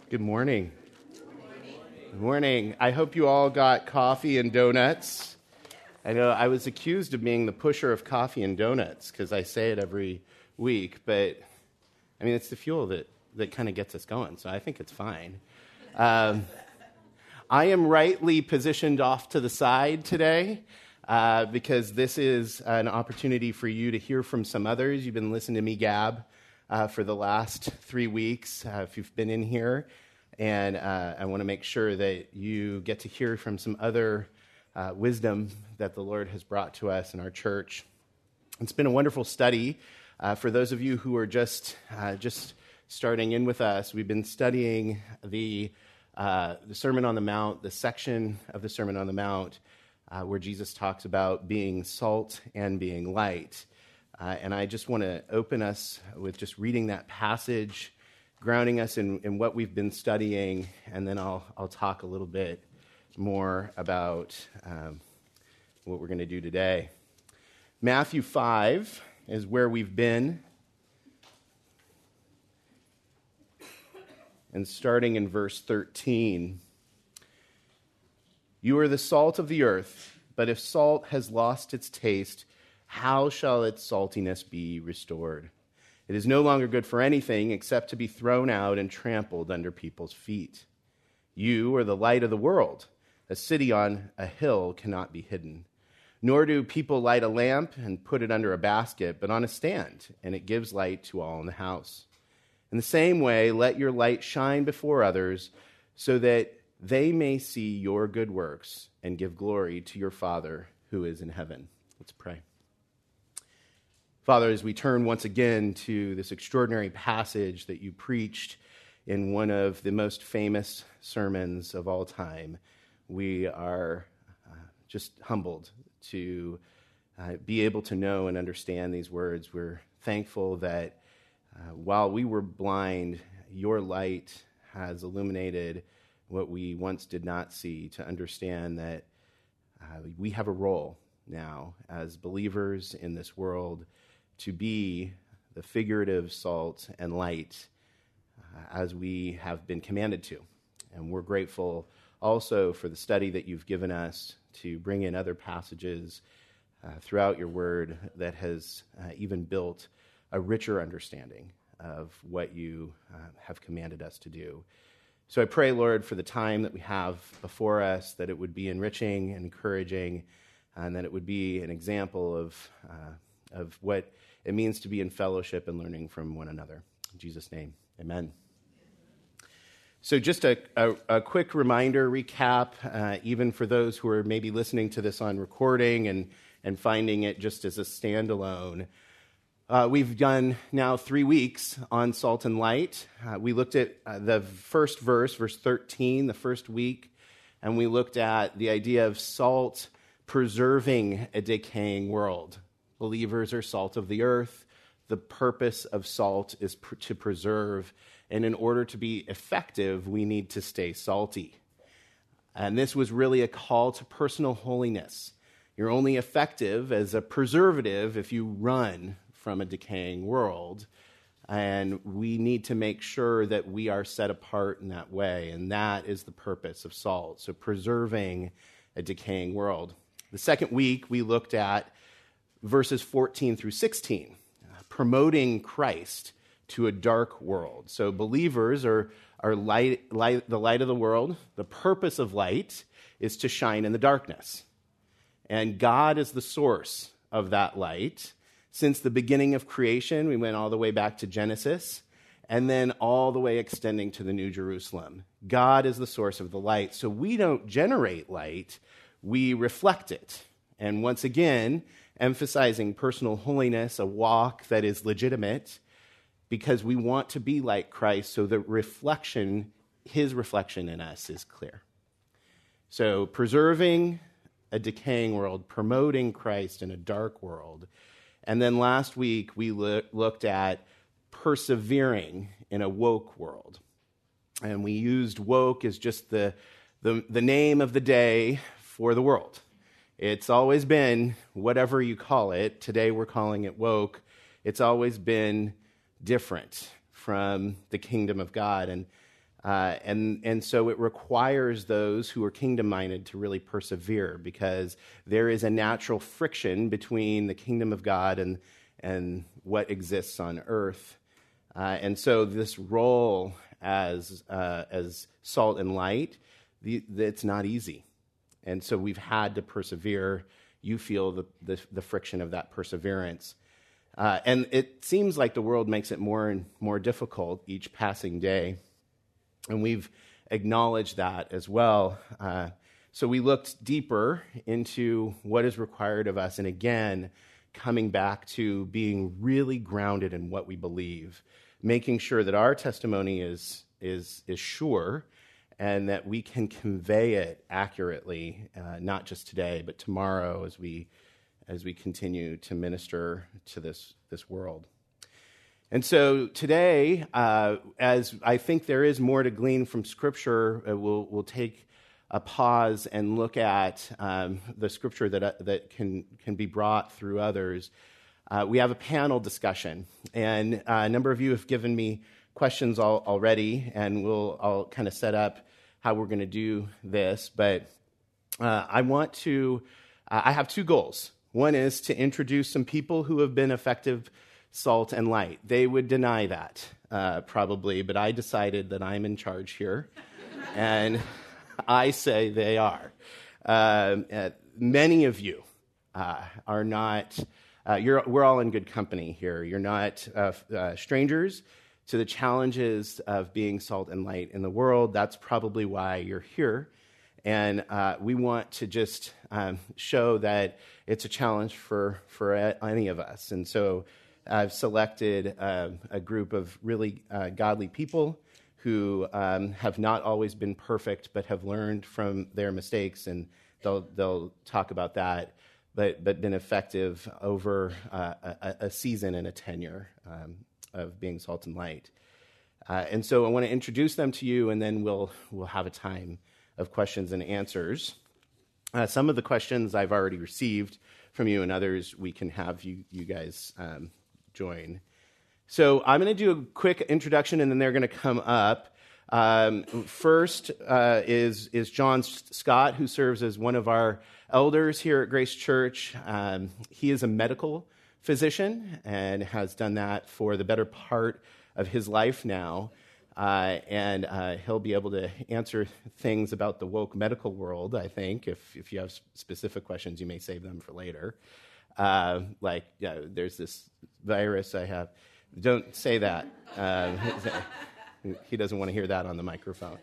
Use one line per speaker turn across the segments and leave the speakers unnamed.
Good morning. Good morning. I hope you all got coffee and donuts. I know I was accused of being the pusher of coffee and donuts because I say it every week, but I mean, it's the fuel that kind of gets us going, so I think it's fine. I am rightly positioned off to the side today because this is an opportunity for you to hear from some others. You've been listening to me gab for the last 3 weeks if you've been in here. And I want to make sure that you get to hear from some other wisdom that the Lord has brought to us in our church. It's been a wonderful study. For those of you who are just starting in with us, we've been studying the Sermon on the Mount, the section of the Sermon on the Mount where Jesus talks about being salt and being light. And I just want to open us with just reading that passage, grounding us in what we've been studying, and then I'll talk a little bit more about what we're going to do today. Matthew 5 is where we've been. And starting in verse 13, "You are the salt of the earth, but if salt has lost its taste, how shall its saltiness be restored? It is no longer good for anything except to be thrown out and trampled under people's feet. You are the light of the world. A city on a hill cannot be hidden. Nor do people light a lamp and put it under a basket, but on a stand, and it gives light to all in the house. In the same way, let your light shine before others, so that they may see your good works and give glory to your Father who is in heaven." Let's pray. Father, as we turn once again to this extraordinary passage that you preached in one of the most famous sermons of all time, we are just humbled to be able to know and understand these words. We're thankful that while we were blind, your light has illuminated what we once did not see, to understand that we have a role now as believers in this world to be the figurative salt and light as we have been commanded to. And we're grateful also for the study that you've given us to bring in other passages throughout your word that has even built a richer understanding of what you have commanded us to do. So I pray, Lord, for the time that we have before us, that it would be enriching and encouraging, and that it would be an example of what it means to be in fellowship and learning from one another. In Jesus' name, amen. So just a quick reminder, recap, even for those who are maybe listening to this on recording and finding it just as a standalone. We've done now 3 weeks on salt and light. We looked at the first verse 13, the first week, and we looked at the idea of salt preserving a decaying world. Believers are salt of the earth. The purpose of salt is to preserve, and in order to be effective, we need to stay salty. And this was really a call to personal holiness. You're only effective as a preservative if you run from a decaying world, and we need to make sure that we are set apart in that way, and that is the purpose of salt, so preserving a decaying world. The second week, we looked at verses 14 through 16, promoting Christ to a dark world. So believers are the light of the world. The purpose of light is to shine in the darkness. And God is the source of that light. Since the beginning of creation, we went all the way back to Genesis, and then all the way extending to the New Jerusalem. God is the source of the light. So we don't generate light, we reflect it. And once again, emphasizing personal holiness, a walk that is legitimate, because we want to be like Christ, so the reflection, his reflection in us is clear. So preserving a decaying world, promoting Christ in a dark world. And then last week, we looked at persevering in a woke world. And we used woke as just the name of the day for the world. It's always been whatever you call it. Today we're calling it woke. It's always been different from the kingdom of God. And And so it requires those who are kingdom-minded to really persevere, because there is a natural friction between the kingdom of God and what exists on earth. And so this role as salt and light, it's not easy. And so we've had to persevere. You feel the friction of that perseverance. And it seems like the world makes it more and more difficult each passing day. And we've acknowledged that as well. So we looked deeper into what is required of us. And again, coming back to being really grounded in what we believe, making sure that our testimony is sure and that we can convey it accurately, not just today, but tomorrow as we continue to minister to this world. And so today, as I think there is more to glean from Scripture, we'll take a pause and look at the Scripture that can be brought through others. We have a panel discussion, and a number of you have given me questions already, and I'll kind of set up how we're going to do this. But I have two goals. One is to introduce some people who have been effective salt and light. They would deny that, probably, but I decided that I'm in charge here, and I say they are. Many of you are not, we're all in good company here. You're not strangers to the challenges of being salt and light in the world. That's probably why you're here. And we want to just show that it's a challenge for any of us. And so I've selected a group of really godly people who have not always been perfect, but have learned from their mistakes, and they'll talk about that, but been effective over a season and a tenure of being salt and light. And so I want to introduce them to you, and then we'll have a time of questions and answers. Some of the questions I've already received from you, and others we can have you guys join. So I'm going to do a quick introduction, and then they're going to come up. First is John Scott, who serves as one of our elders here at Grace Church. He is a medical physician and has done that for the better part of his life now. And he'll be able to answer things about the woke medical world, I think. If you have specific questions, you may save them for later. There's this virus I have. Don't say that. He doesn't want to hear that on the microphone.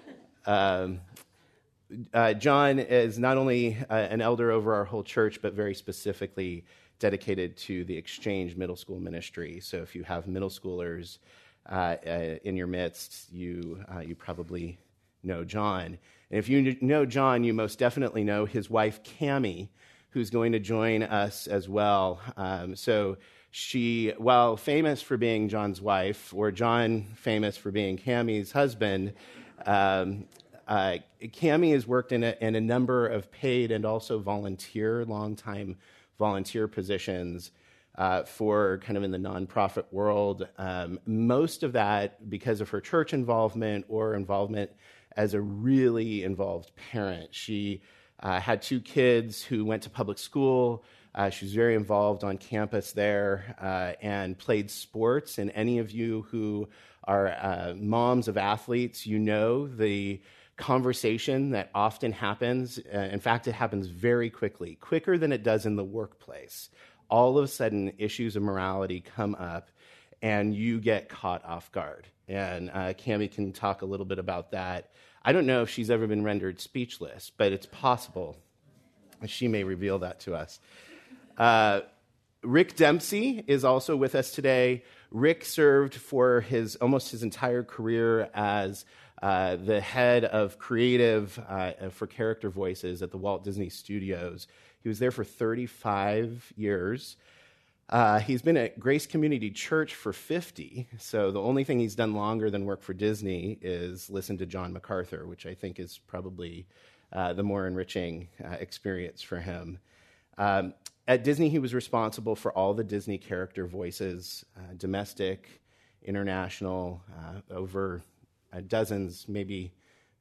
John is not only an elder over our whole church, but very specifically dedicated to the Exchange Middle School ministry. So if you have middle schoolers in your midst, you probably know John. And if you know John, you most definitely know his wife, Cammie, who's going to join us as well. So she, while famous for being John's wife, or John famous for being Cammie's husband, Cammie has worked in a number of paid and also long-time volunteer positions for kind of in the nonprofit world. Most of that because of her church involvement or involvement as a really involved parent. She had two kids who went to public school. She was very involved on campus there and played sports. And any of you who are moms of athletes, you know the conversation that often happens. In fact, it happens very quickly, quicker than it does in the workplace. All of a sudden, issues of morality come up, and you get caught off guard. And Cammie can talk a little bit about that. I don't know if she's ever been rendered speechless, but it's possible. She may reveal that to us. Rick Dempsey is also with us today. Rick served for almost his entire career as the head of creative for character voices at the Walt Disney Studios. He was there for 35 years. He's been at Grace Community Church for 50, so the only thing he's done longer than work for Disney is listen to John MacArthur, which I think is probably the more enriching experience for him. At Disney, he was responsible for all the Disney character voices, domestic, international, over dozens, maybe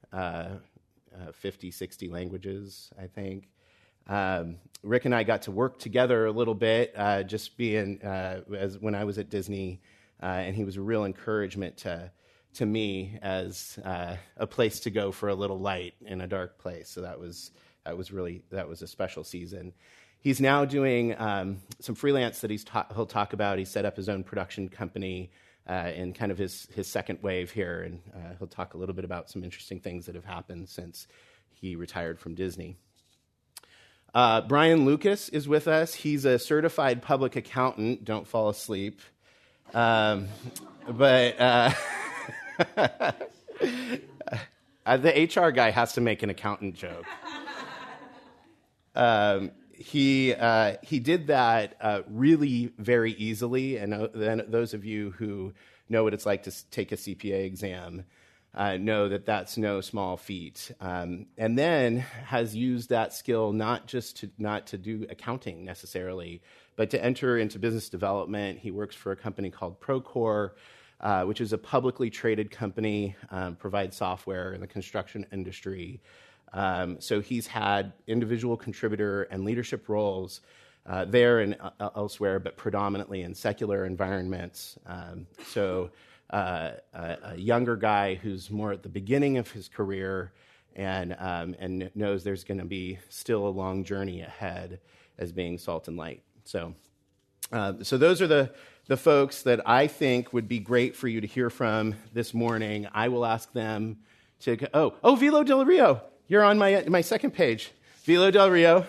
50, 60 languages, I think. Rick and I got to work together a little bit, just being when I was at Disney, and he was a real encouragement to me as a place to go for a little light in a dark place. So that was a special season. He's now doing some freelance that he'll talk about. He set up his own production company in kind of his second wave here, and he'll talk a little bit about some interesting things that have happened since he retired from Disney. Brian Lucas is with us. He's a certified public accountant. Don't fall asleep. But the HR guy has to make an accountant joke. He did that really very easily, and then those of you who know what it's like to take a CPA exam know that that's no small feat. And then has used that skill not to do accounting necessarily, but to enter into business development. He works for a company called Procore, which is a publicly traded company, provides software in the construction industry. So he's had individual contributor and leadership roles there and elsewhere, but predominantly in secular environments. A younger guy who's more at the beginning of his career and knows there's going to be still a long journey ahead as being salt and light. So those are the folks that I think would be great for you to hear from this morning. I will ask them to Vilo Del Rio. You're on my second page. Vilo Del Rio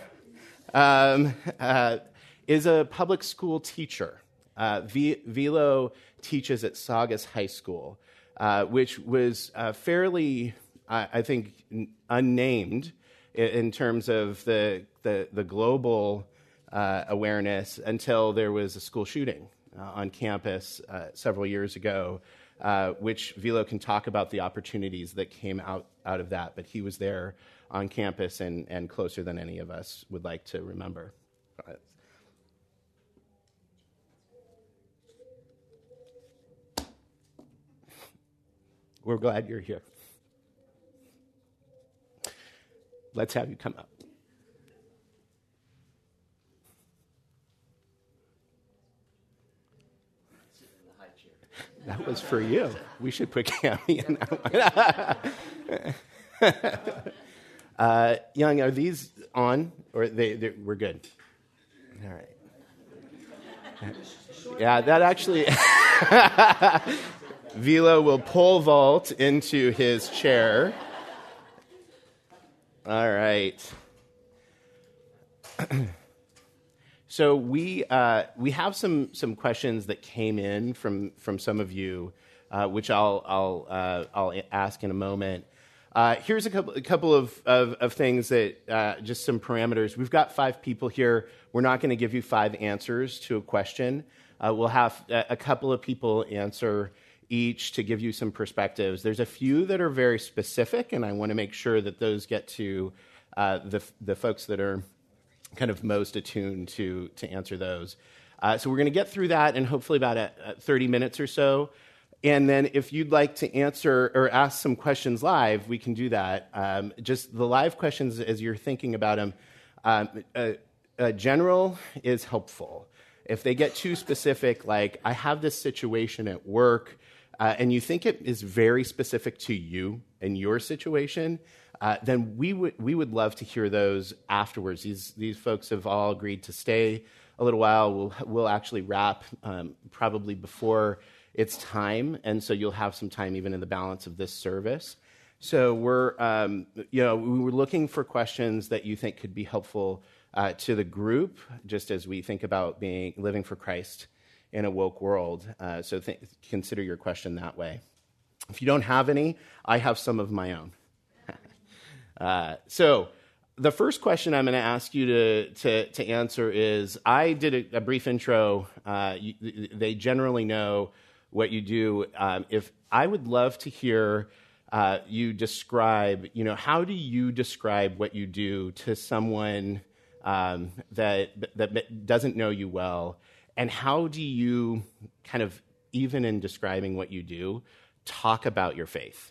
is a public school teacher. Vilo teaches at Saugus High School, which was fairly, I think, unnamed in terms of the global awareness until there was a school shooting on campus several years ago, which Vilo can talk about the opportunities that came out of that. But he was there on campus and closer than any of us would like to remember. We're glad you're here. Let's have you come up. That was for you. We should put Cammy in that one. Young, are these on? Or we're good? All right. Yeah, that actually... Vilo will pole vault into his chair. All right. So we have some questions that came in from some of you, which I'll ask in a moment. Here's a couple of things that just some parameters. We've got 5 people here. We're not going to give you 5 answers to a question. We'll have a couple of people answer each to give you some perspectives. There's a few that are very specific, and I want to make sure that those get to the folks that are kind of most attuned to answer those. So we're going to get through that in hopefully about 30 minutes or so. And then if you'd like to answer or ask some questions live, we can do that. Just the live questions as you're thinking about them, general is helpful. If they get too specific, like I have this situation at work, and you think it is very specific to you and your situation, then we would love to hear those afterwards. These folks have all agreed to stay a little while. We'll actually wrap probably before it's time, and so you'll have some time even in the balance of this service. So we're looking for questions that you think could be helpful to the group, just as we think about living for Christ in a woke world. So consider your question that way. If you don't have any, I have some of my own. So the first question I'm going to ask you to answer is, I did a brief intro. They generally know what you do. If I would love to hear you describe, how do you describe what you do to someone that doesn't know you well? And how do you kind of, even in describing what you do, talk about your faith.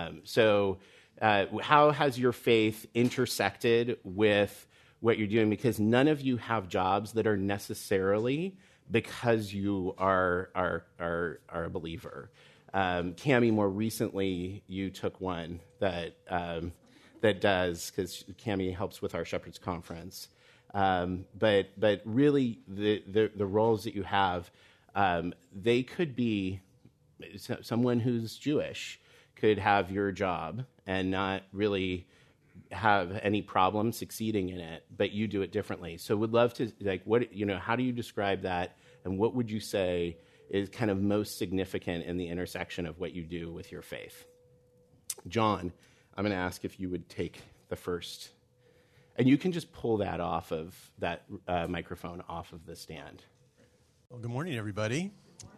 How has your faith intersected with what you're doing? Because none of you have jobs that are necessarily because you are a believer. Cami, more recently, you took one that does, because Cami helps with our Shepherds Conference. But really, the roles that you have, they could be someone who's Jewish could have your job and not really have any problem succeeding in it, but you do it differently. So would love to, how do you describe that, and what would you say is kind of most significant in the intersection of what you do with your faith? John, I'm going to ask if you would take the first, and you can just pull that off of that microphone off of the stand.
Well, good morning, everybody.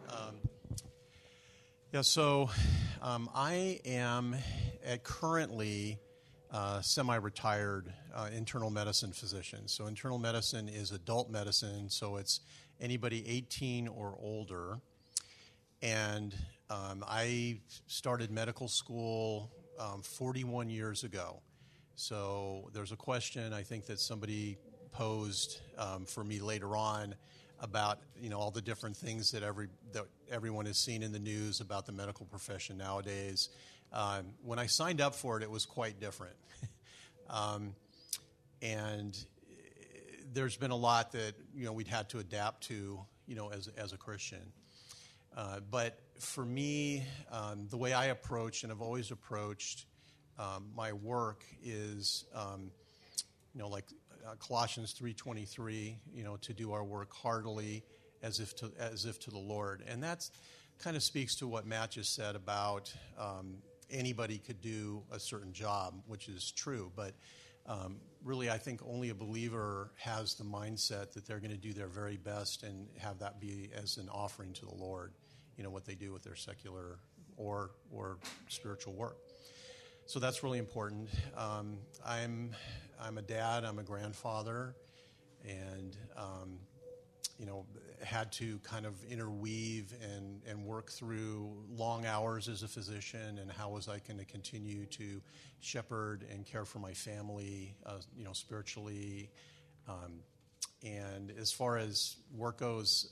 I am currently semi-retired internal medicine physician. So internal medicine is adult medicine, so it's anybody 18 or older. And I started medical school 41 years ago. So there's a question I think that somebody posed for me later on about all the different things that everyone has seen in the news about the medical profession nowadays. When I signed up for it, it was quite different. And there's been a lot that we'd had to adapt to as a Christian. But for me, the way I approach and have always approached my work is like Colossians 3:23, to do our work heartily as if to the Lord. And that kind of speaks to what Matt just said about anybody could do a certain job, which is true. But really, I think only a believer has the mindset that they're going to do their very best and have that be as an offering to the Lord, what they do with their secular or spiritual work. So that's really important. I'm a dad, I'm a grandfather, and had to kind of interweave and work through long hours as a physician, and how was I going to continue to shepherd and care for my family, spiritually. And as far as work goes,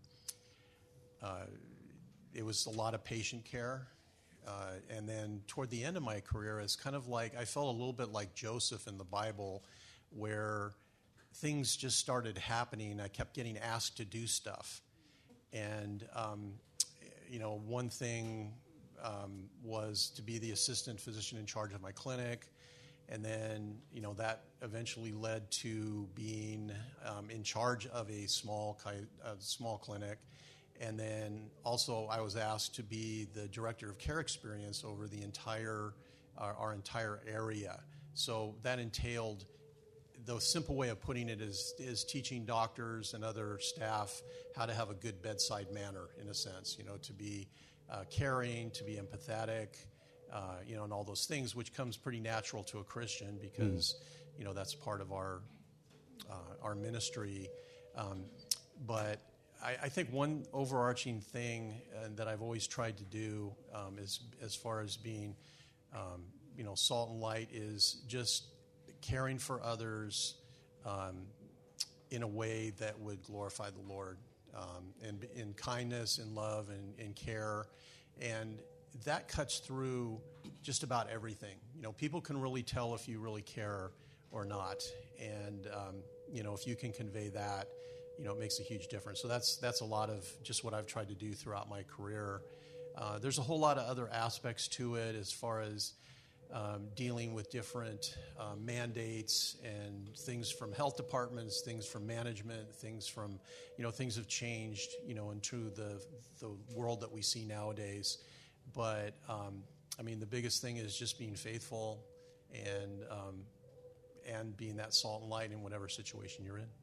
it was a lot of patient care. And then toward the end of my career, it's kind of like I felt a little bit like Joseph in the Bible, where things just started happening. I kept getting asked to do stuff. And, one thing was to be the assistant physician in charge of my clinic. And then, that eventually led to being in charge of a small clinic. And then also I was asked to be the director of care experience over the our entire area. So that entailed, the simple way of putting it is teaching doctors and other staff how to have a good bedside manner, in a sense, to be caring, to be empathetic, and all those things, which comes pretty natural to a Christian because, that's part of our ministry. But I think one overarching thing that I've always tried to do is, as far as being, salt and light, is just caring for others in a way that would glorify the Lord, and in kindness and love and care. And that cuts through just about everything. People can really tell if you really care or not. And, if you can convey that, it makes a huge difference. So that's a lot of just what I've tried to do throughout my career. There's a whole lot of other aspects to it, as far as dealing with different mandates and things from health departments, things from management, things from, things have changed, into the world that we see nowadays. But, the biggest thing is just being faithful and being that salt and light in whatever situation you're in.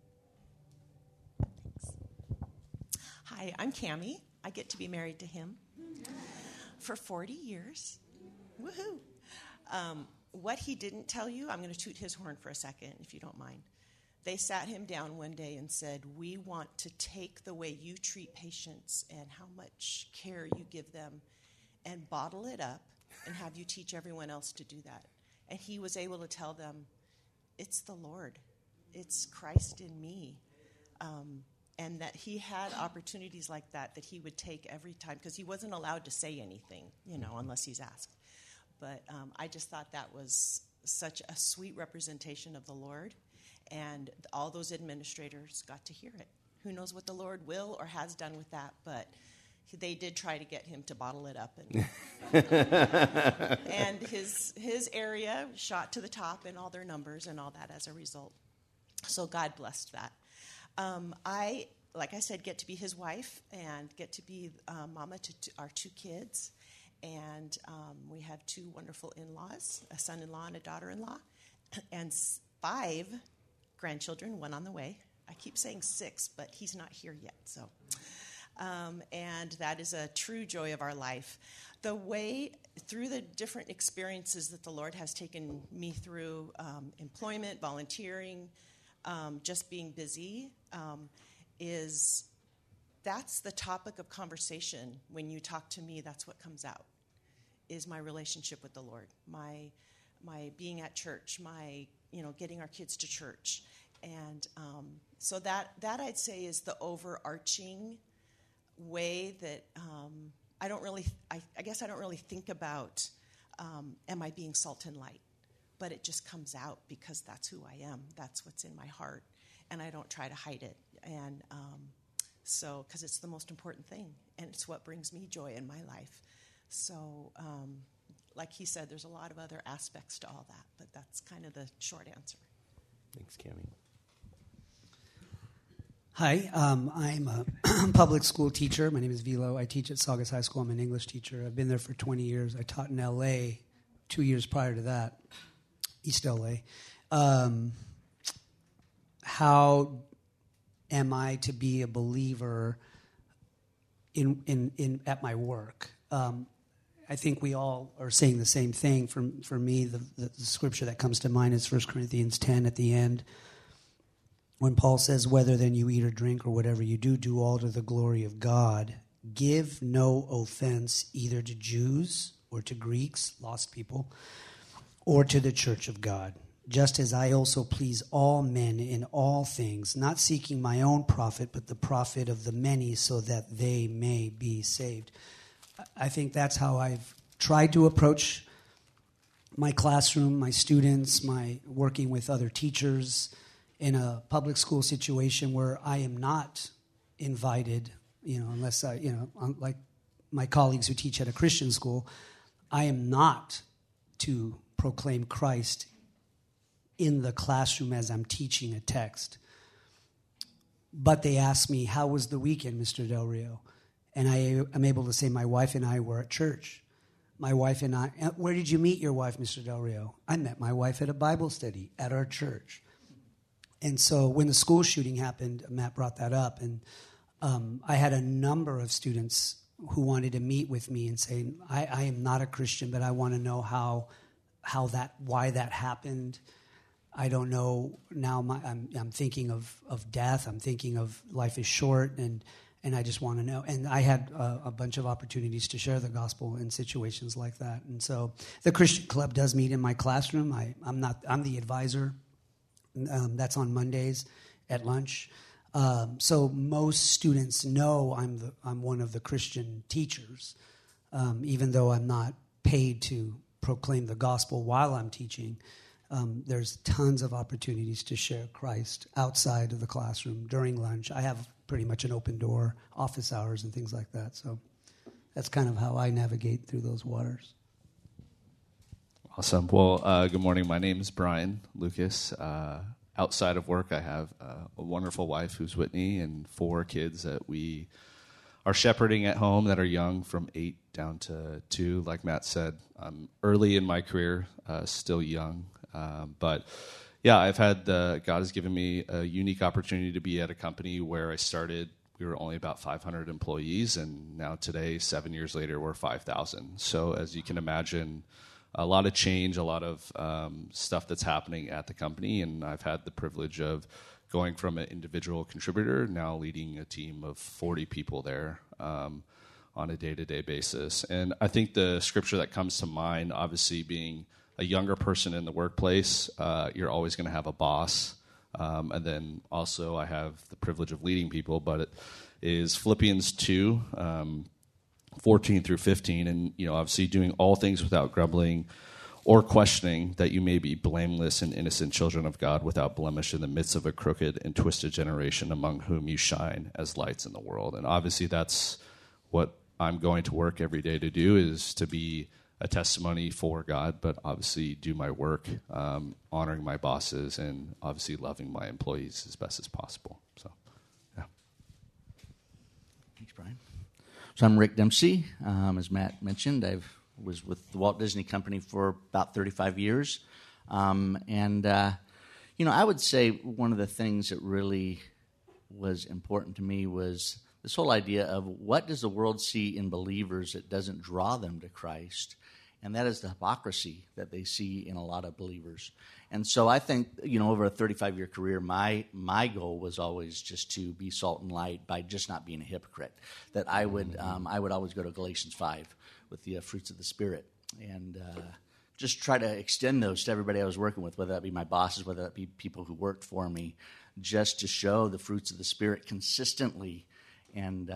Hi, I'm Cami. I get to be married to him for 40 years. Woohoo! What he didn't tell you, I'm going to toot his horn for a second, if you don't mind. They sat him down one day and said, we want to take the way you treat patients and how much care you give them and bottle it up and have you teach everyone else to do that. And he was able to tell them, it's the Lord. It's Christ in me. And that he had opportunities like that he would take every time, because he wasn't allowed to say anything, unless he's asked. But I just thought that was such a sweet representation of the Lord, and all ththose administrators got to hear it. Who knows what the Lord will or has done with that, but they did try to get him to bottle it up, and his area shot to the top in all their numbers and all that as a result. So God blessed that. I, like I said, get to be his wife and get to be mama to our 2 kids. And we have 2 wonderful in-laws, a son-in-law and a daughter-in-law, and 5 grandchildren, 1 on the way. I keep saying 6, but he's not here yet. So, and that is a true joy of our life. The way, through the different experiences that the Lord has taken me through, employment, volunteering, just being busy, that's the topic of conversation. When you talk to me, that's what comes out, is my relationship with the Lord, my being at church, my getting our kids to church. And so that I'd say is the overarching way that I guess I don't really think about, am I being salt and light? But it just comes out because that's who I am. That's what's in my heart. And I don't try to hide it. And so, because it's the most important thing. And it's what brings me joy in my life. So, like he said, there's a lot of other aspects to all that. But that's kind of the short answer.
Thanks, Cammie.
Hi, I'm a public school teacher. My name is Vilo. I teach at Saugus High School. I'm an English teacher. I've been there for 20 years. I taught in L.A. 2 years prior to that, East L.A. How am I to be a believer in at my work? I think we all are saying the same thing. For me, the scripture that comes to mind is 1 Corinthians 10 at the end, when Paul says, whether then you eat or drink or whatever you do, do all to the glory of God. Give no offense either to Jews or to Greeks, lost people, or to the church of God, just as I also please all men in all things, not seeking my own profit, but the profit of the many, so that they may be saved. I think that's how I've tried to approach my classroom, my students, my working with other teachers in a public school situation where I am not invited, unless like my colleagues who teach at a Christian school, I am not to proclaim Christ in the classroom as I'm teaching a text. But they ask me, how was the weekend, Mr. Del Rio? And I'm able to say my wife and I were at church. My wife and I, where did you meet your wife, Mr. Del Rio? I met my wife at a Bible study at our church. And so when the school shooting happened, Matt brought that up, and I had a number of students who wanted to meet with me and say, I am not a Christian, but I want to know why that happened. I don't know now. I'm thinking of death. I'm thinking of life is short, and I just want to know. And I had a bunch of opportunities to share the gospel in situations like that. And so the Christian Club does meet in my classroom. I'm the advisor. That's on Mondays at lunch. So most students know I'm one of the Christian teachers, even though I'm not paid to proclaim the gospel while I'm teaching. There's tons of opportunities to share Christ outside of the classroom during lunch. I have pretty much an open door, office hours and things like that. So that's kind of how I navigate through those waters.
Awesome. Well, good morning. My name is Brian Lucas. Outside of work, I have a wonderful wife who's Whitney and 4 kids that we are shepherding at home that are young, from 8 down to 2. Like Matt said, I'm early in my career, still young. But yeah, I've had God has given me a unique opportunity to be at a company where I started. We were only about 500 employees, and now today, 7 years later, we're 5,000. So as you can imagine, a lot of change, a lot of stuff that's happening at the company, and I've had the privilege of going from an individual contributor, now leading a team of 40 people there. on a day-to-day basis. And I think the scripture that comes to mind, obviously being a younger person in the workplace, you're always going to have a boss. And then also I have the privilege of leading people, but it is Philippians 2, 14 through 15. And, obviously doing all things without grumbling or questioning, that you may be blameless and innocent children of God without blemish in the midst of a crooked and twisted generation among whom you shine as lights in the world. And obviously that's what I'm going to work every day to do, is to be a testimony for God, but obviously do my work, honoring my bosses and obviously loving my employees as best as possible. So, yeah.
Thanks, Brian. So I'm Rick Dempsey. As Matt mentioned, I was with the Walt Disney Company for about 35 years. I would say one of the things that really was important to me was this whole idea of what does the world see in believers that doesn't draw them to Christ? And that is the hypocrisy that they see in a lot of believers. And so I think, over a 35-year career, my goal was always just to be salt and light by just not being a hypocrite. That I would always go to Galatians 5 with the fruits of the Spirit and just try to extend those to everybody I was working with, whether that be my bosses, whether that be people who worked for me, just to show the fruits of the Spirit consistently. And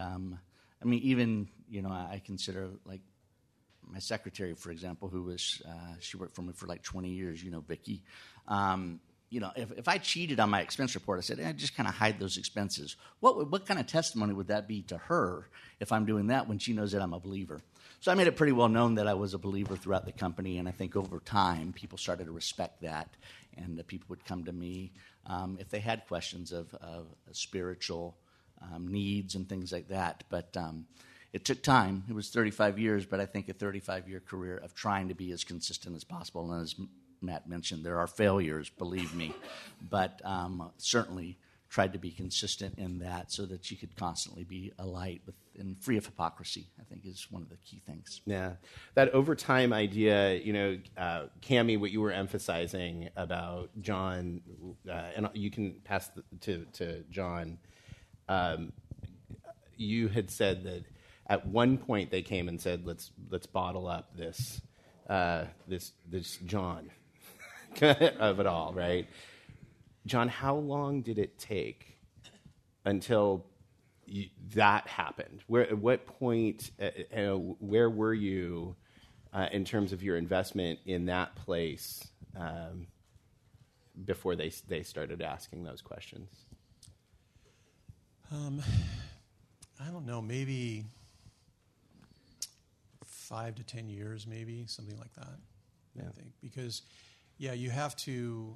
I consider like my secretary, for example, who was she worked for me for like 20 years. Vicky. If I cheated on my expense report, I said, I just kind of hide those expenses. What kind of testimony would that be to her if I'm doing that when she knows that I'm a believer? So I made it pretty well known that I was a believer throughout the company, and I think over time people started to respect that, and people would come to me if they had questions of spiritual needs and things like that. But it took time. It was 35 years, but I think a 35-year career of trying to be as consistent as possible. And as Matt mentioned, there are failures, believe me, but certainly tried to be consistent in that so that you could constantly be a light and free of hypocrisy, I think is one of the key things.
Yeah. That overtime idea, Cammie, what you were emphasizing about John, and you can pass to John, you had said that at one point they came and said, let's bottle up this John of it all, right? John, how long did it take until that happened? At what point, where were you in terms of your investment in that place before they started asking those questions?
I don't know, maybe 5 to 10 years, maybe something like that. Yeah. I think because, you have to,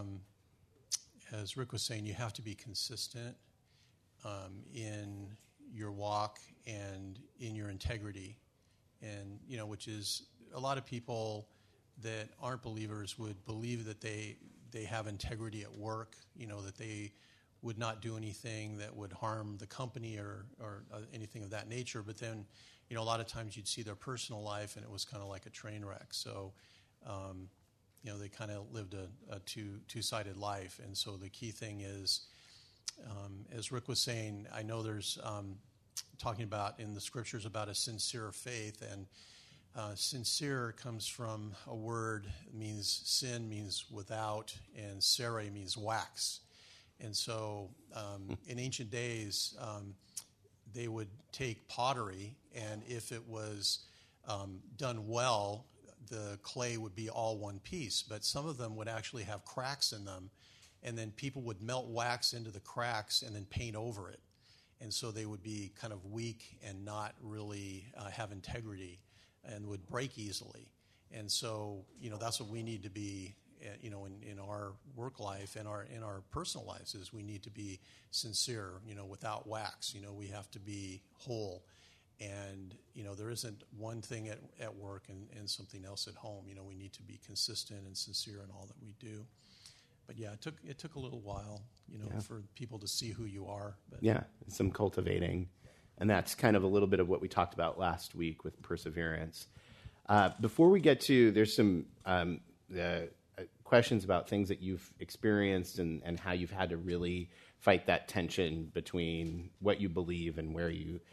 as Rick was saying, you have to be consistent in your walk and in your integrity, and which is a lot of people that aren't believers would believe that they have integrity at work, that they would not do anything that would harm the company or anything of that nature. But then, a lot of times you'd see their personal life, and it was kind of like a train wreck. So, they kind of lived a two-sided life. And so the key thing is, as Rick was saying, I know there's talking about in the scriptures about a sincere faith, and sincere comes from a word that means sin means without, and sere means wax. And so in ancient days, they would take pottery, and if it was done well, the clay would be all one piece. But some of them would actually have cracks in them, and then people would melt wax into the cracks and then paint over it. And so they would be kind of weak and not really have integrity and would break easily. And so, that's what we need to be, in our work life and in our personal lives, is we need to be sincere, without wax. We have to be whole. And, there isn't one thing at work and something else at home. We need to be consistent and sincere in all that we do. But it took a little while, for people to see who you are. But.
Yeah, some cultivating. And that's kind of a little bit of what we talked about last week with perseverance. Before we get to, there's some questions about things that you've experienced and how you've had to really fight that tension between what you believe and where you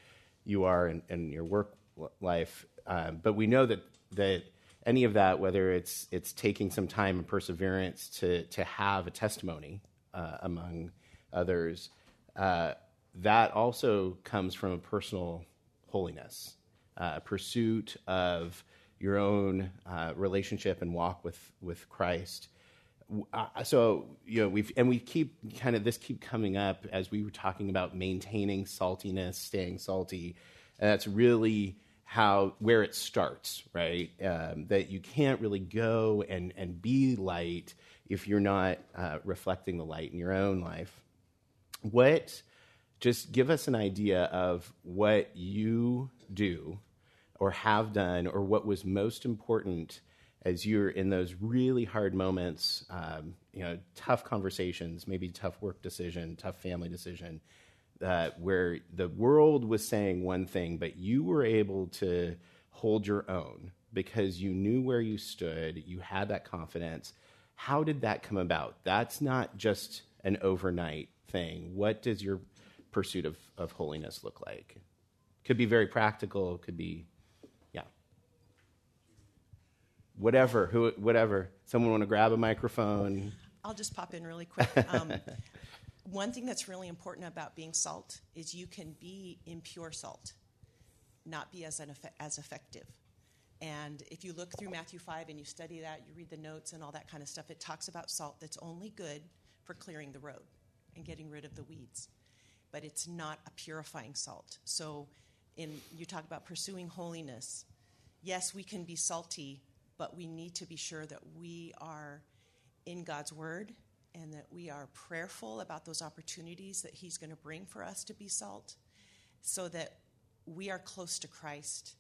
you are in your work life. But we know that any of that, whether it's taking some time and perseverance to have a testimony among others, that also comes from a personal holiness, a pursuit of your own relationship and walk with Christ. So we keep coming up as we were talking about maintaining saltiness, staying salty. And that's really where it starts, right? That you can't really go and be light if you're not reflecting the light in your own life. Just give us an idea of what you do or have done, or what was most important as you're in those really hard moments, tough conversations, maybe tough work decision, tough family decision, where the world was saying one thing, but you were able to hold your own because you knew where you stood, you had that confidence. How did that come about? That's not just an overnight thing. What does your pursuit of holiness look like? Could be very practical, could be, whatever. Someone want to grab a microphone?
I'll just pop in really quick. One thing that's really important about being salt is you can be impure salt, not be as effective. And if you look through Matthew 5 and you study that, you read the notes and all that kind of stuff, it talks about salt that's only good for clearing the road and getting rid of the weeds. But it's not a purifying salt. So you talk about pursuing holiness. Yes, we can be salty, but we need to be sure that we are in God's Word and that we are prayerful about those opportunities that He's going to bring for us to be salt, so that we are close to Christ,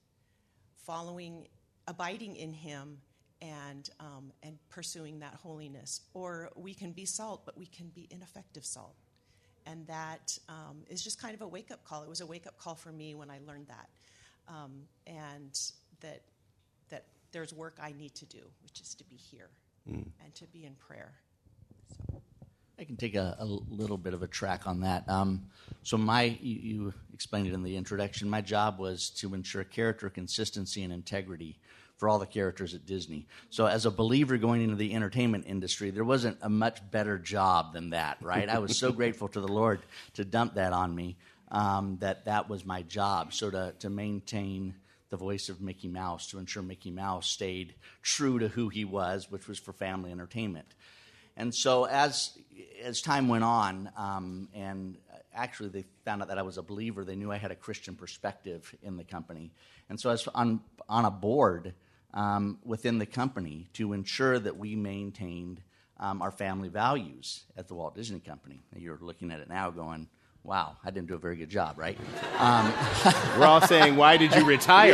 abiding in Him, and pursuing that holiness. Or we can be salt, but we can be ineffective salt. And that is just kind of a wake-up call. It was a wake-up call for me when I learned that. And that there's work I need to do, which is to be here and to be in prayer. So.
I can take a little bit of a track on that. So you explained it in the introduction. My job was to ensure character consistency and integrity for all the characters at Disney. So as a believer going into the entertainment industry, there wasn't a much better job than that, right? I was so grateful to the Lord to dump that on me, that was my job. So to maintain the voice of Mickey Mouse, to ensure Mickey Mouse stayed true to who he was, which was for family entertainment. And so as time went on, and actually they found out that I was a believer, they knew I had a Christian perspective in the company. And so I was on a board within the company to ensure that we maintained our family values at the Walt Disney Company. You're looking at it now going, wow, I didn't do a very good job, right?
We're all saying, why did you retire?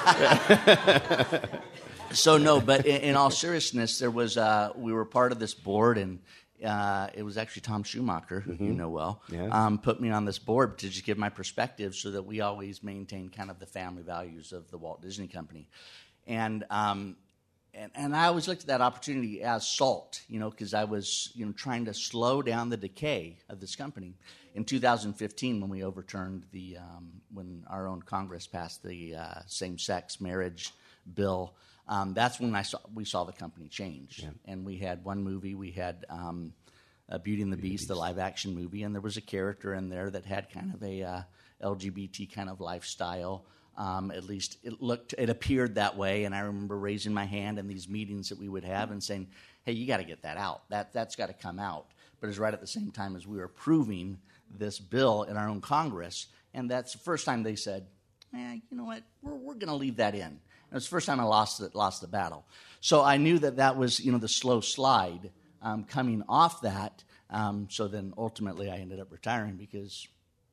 So no, but in all seriousness, we were part of this board, and it was actually Tom Schumacher, who you know well, put me on this board to just give my perspective so that we always maintain kind of the family values of the Walt Disney Company. And I always looked at that opportunity as salt, because I was trying to slow down the decay of this company. In 2015, when we overturned when our own Congress passed the same-sex marriage bill, that's when we saw the company change. Yeah. And we had one movie. We had Beauty and the Beast, the live-action movie, and there was a character in there that had kind of a LGBT kind of lifestyle. At least it appeared that way, and I remember raising my hand in these meetings that we would have and saying, hey, you got to get that out. That's got to come out. But it was right at the same time as we were approving this bill in our own Congress, and that's the first time they said, you know what, we're going to leave that in. And it was the first time I lost the battle. So I knew that was, the slow slide coming off that. So then ultimately I ended up retiring because,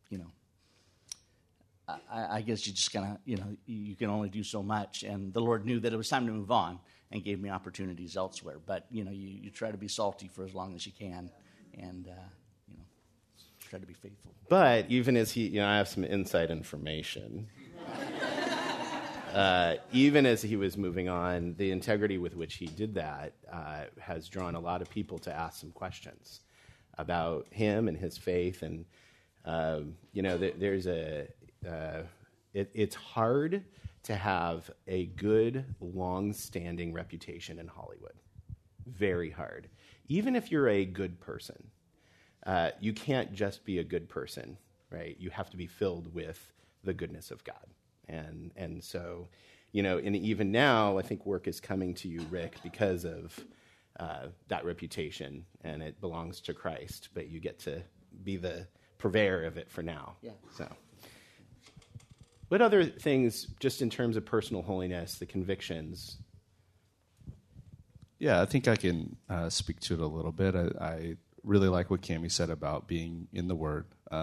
I guess you just kind of, you can only do so much. And the Lord knew that it was time to move on and gave me opportunities elsewhere. But, you try to be salty for as long as you can and, try to be faithful.
But even as I have some inside information. Even as he was moving on, the integrity with which he did that has drawn a lot of people to ask some questions about him and his faith. And, there's It's hard to have a good, long-standing reputation in Hollywood. Very hard. Even if you're a good person, you can't just be a good person, right? You have to be filled with the goodness of God. And so, and even now, I think work is coming to you, Rick, because of that reputation, and it belongs to Christ, but you get to be the purveyor of it for now.
Yeah.
So, what other things, just in terms of personal holiness, the convictions?
Yeah, I think I can speak to it a little bit. I really like what Cammie said about being in the Word.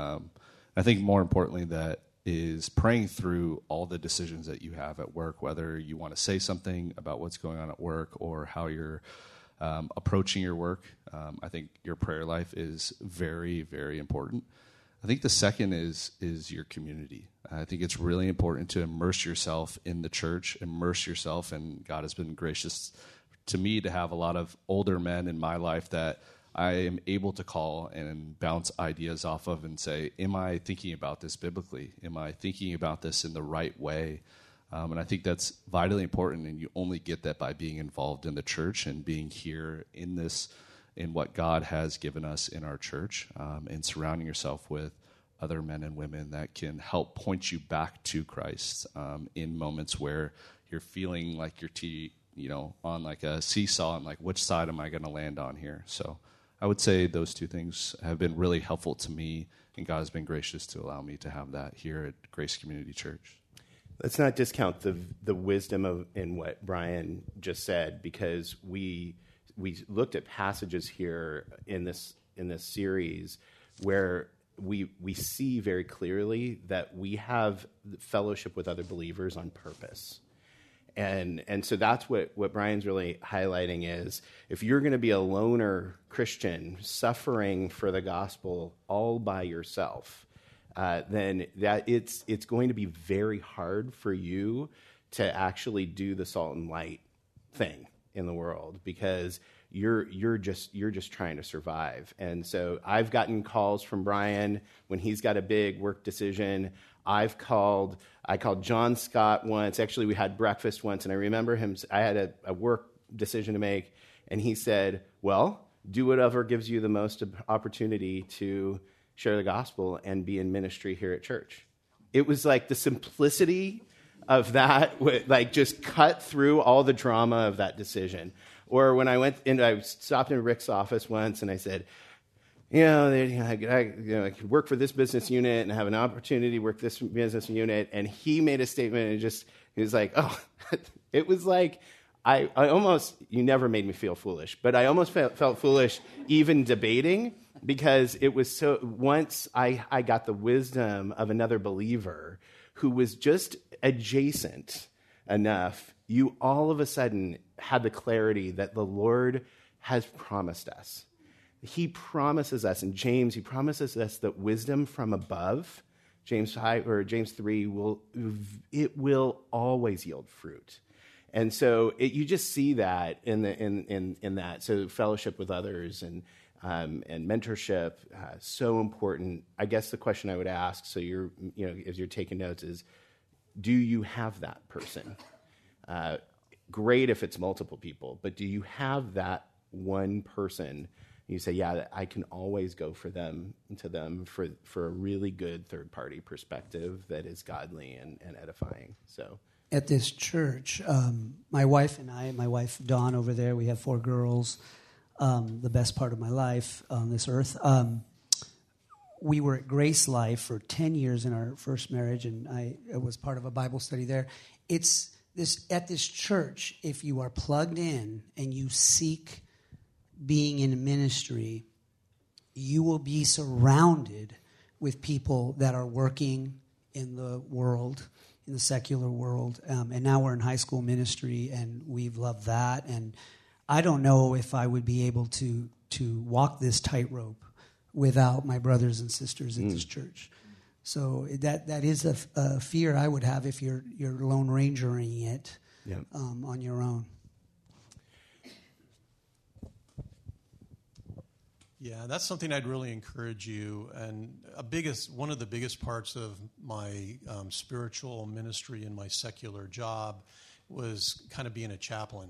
I think more importantly, that is praying through all the decisions that you have at work, whether you want to say something about what's going on at work or how you're approaching your work. I think your prayer life is very, very important. I think the second is your community. I think it's really important to immerse yourself in the church, immerse yourself, and God has been gracious to me to have a lot of older men in my life that I am able to call and bounce ideas off of and say, am I thinking about this biblically? Am I thinking about this in the right way? And I think that's vitally important, and you only get that by being involved in the church and being here in what God has given us in our church, and surrounding yourself with other men and women that can help point you back to Christ in moments where you're feeling like you're on like a seesaw and like, which side am I going to land on here? So I would say those two things have been really helpful to me, and God has been gracious to allow me to have that here at Grace Community Church.
Let's not discount the wisdom in what Brian just said, because we looked at passages here in this series where we see very clearly that we have fellowship with other believers on purpose. And so that's what Brian's really highlighting is, if you're going to be a loner Christian suffering for the gospel all by yourself, then that it's going to be very hard for you to actually do the salt and light thing in the world, because you're just trying to survive. And so I've gotten calls from Brian when he's got a big work decision. I called John Scott once. Actually, we had breakfast once, and I remember him. I had a work decision to make, and he said, well, do whatever gives you the most opportunity to share the gospel and be in ministry here at church. It was like the simplicity of that, like just cut through all the drama of that decision. Or when I stopped in Rick's office once, and I said, I could work for this business unit and have an opportunity to work this business unit. And he made a statement, and he was like, oh, it was like, I almost, you never made me feel foolish, but I almost felt foolish even debating, because it was so, once I got the wisdom of another believer who was just adjacent enough, you all of a sudden had the clarity that the Lord has promised us. He promises us, in James, he promises us that wisdom from above, James 5 or James 3, will always yield fruit. And so you just see that in that. So fellowship with others and mentorship, so important. I guess the question I would ask, so as you're taking notes, is, do you have that person? Great if it's multiple people, but do you have that one person? You say, yeah, I can always go to them for a really good third-party perspective that is godly and edifying. So
at this church, my wife and I, my wife Dawn over there, we have 4 girls, the best part of my life on this earth. We were at Grace Life for 10 years in our first marriage, and I was part of a Bible study there. At this church, if you are plugged in and you seek being in ministry, you will be surrounded with people that are working in the world, in the secular world. And now we're in high school ministry, and we've loved that. And I don't know if I would be able to walk this tightrope without my brothers and sisters at this church. So that is a fear I would have if you're Lone Rangering it on your own.
Yeah, that's something I'd really encourage you. And one of the biggest parts of my spiritual ministry and my secular job was kind of being a chaplain.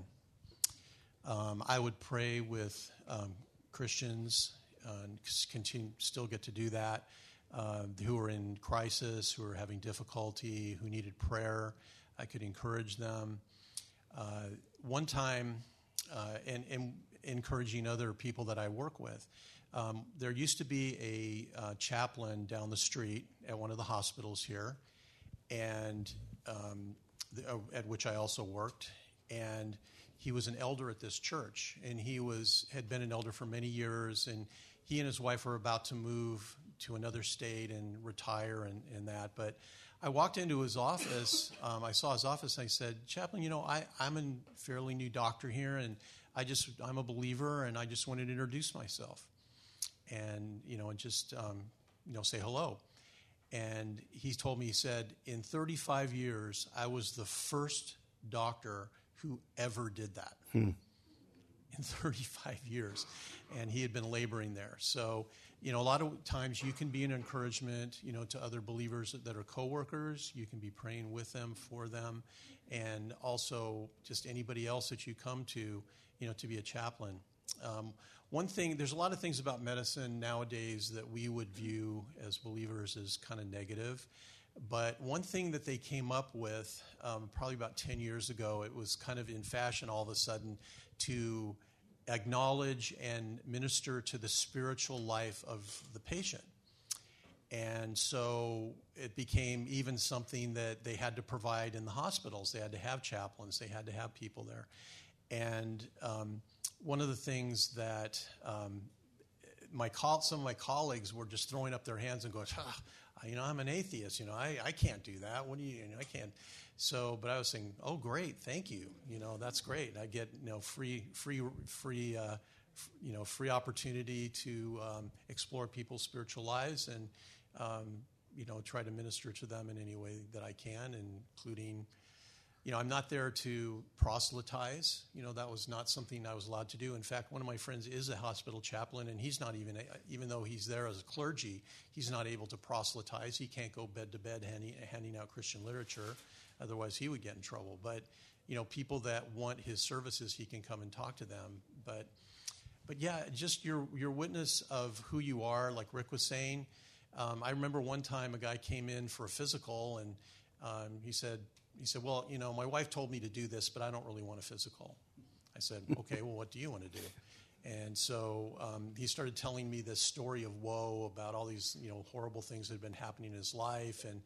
I would pray with Christians and still get to do that, who are in crisis, who are having difficulty, who needed prayer. I could encourage them. One time, and encouraging other people that I work with. There used to be a chaplain down the street at one of the hospitals here, and at which I also worked. And he was an elder at this church, and he had been an elder for many years. And he and his wife were about to move to another state and retire and that. But I walked into his office. I saw his office. And I said, "Chaplain, I'm a fairly new doctor here, and I'm a believer, and I just wanted to introduce myself, and just say hello." And he told me, he said, "In 35 years, I was the first doctor who ever did that." In 35 years, and he had been laboring there. So, a lot of times you can be an encouragement, to other believers that are coworkers. You can be praying with them, for them, and also just anybody else that you come to, to be a chaplain. One thing, there's a lot of things about medicine nowadays that we would view as believers as kind of negative. But one thing that they came up with probably about 10 years ago, it was kind of in fashion all of a sudden to acknowledge and minister to the spiritual life of the patient. And so it became even something that they had to provide in the hospitals. They had to have chaplains. They had to have people there. And one of the things that some of my colleagues were just throwing up their hands and going, I'm an atheist. I can't do that. What do you? I can't. So, but I was saying, oh, great, thank you. That's great. I get free opportunity to explore people's spiritual lives and try to minister to them in any way that I can, including. I'm not there to proselytize. That was not something I was allowed to do. In fact, one of my friends is a hospital chaplain, and he's not even though he's there as a clergy, he's not able to proselytize. He can't go bed to bed handing out Christian literature. Otherwise, he would get in trouble. But, people that want his services, he can come and talk to them. But yeah, just your witness of who you are, like Rick was saying. I remember one time a guy came in for a physical, and he said, "Well, my wife told me to do this, but I don't really want a physical." I said, "Okay, well, what do you want to do?" And so he started telling me this story of woe about all these, horrible things that had been happening in his life, and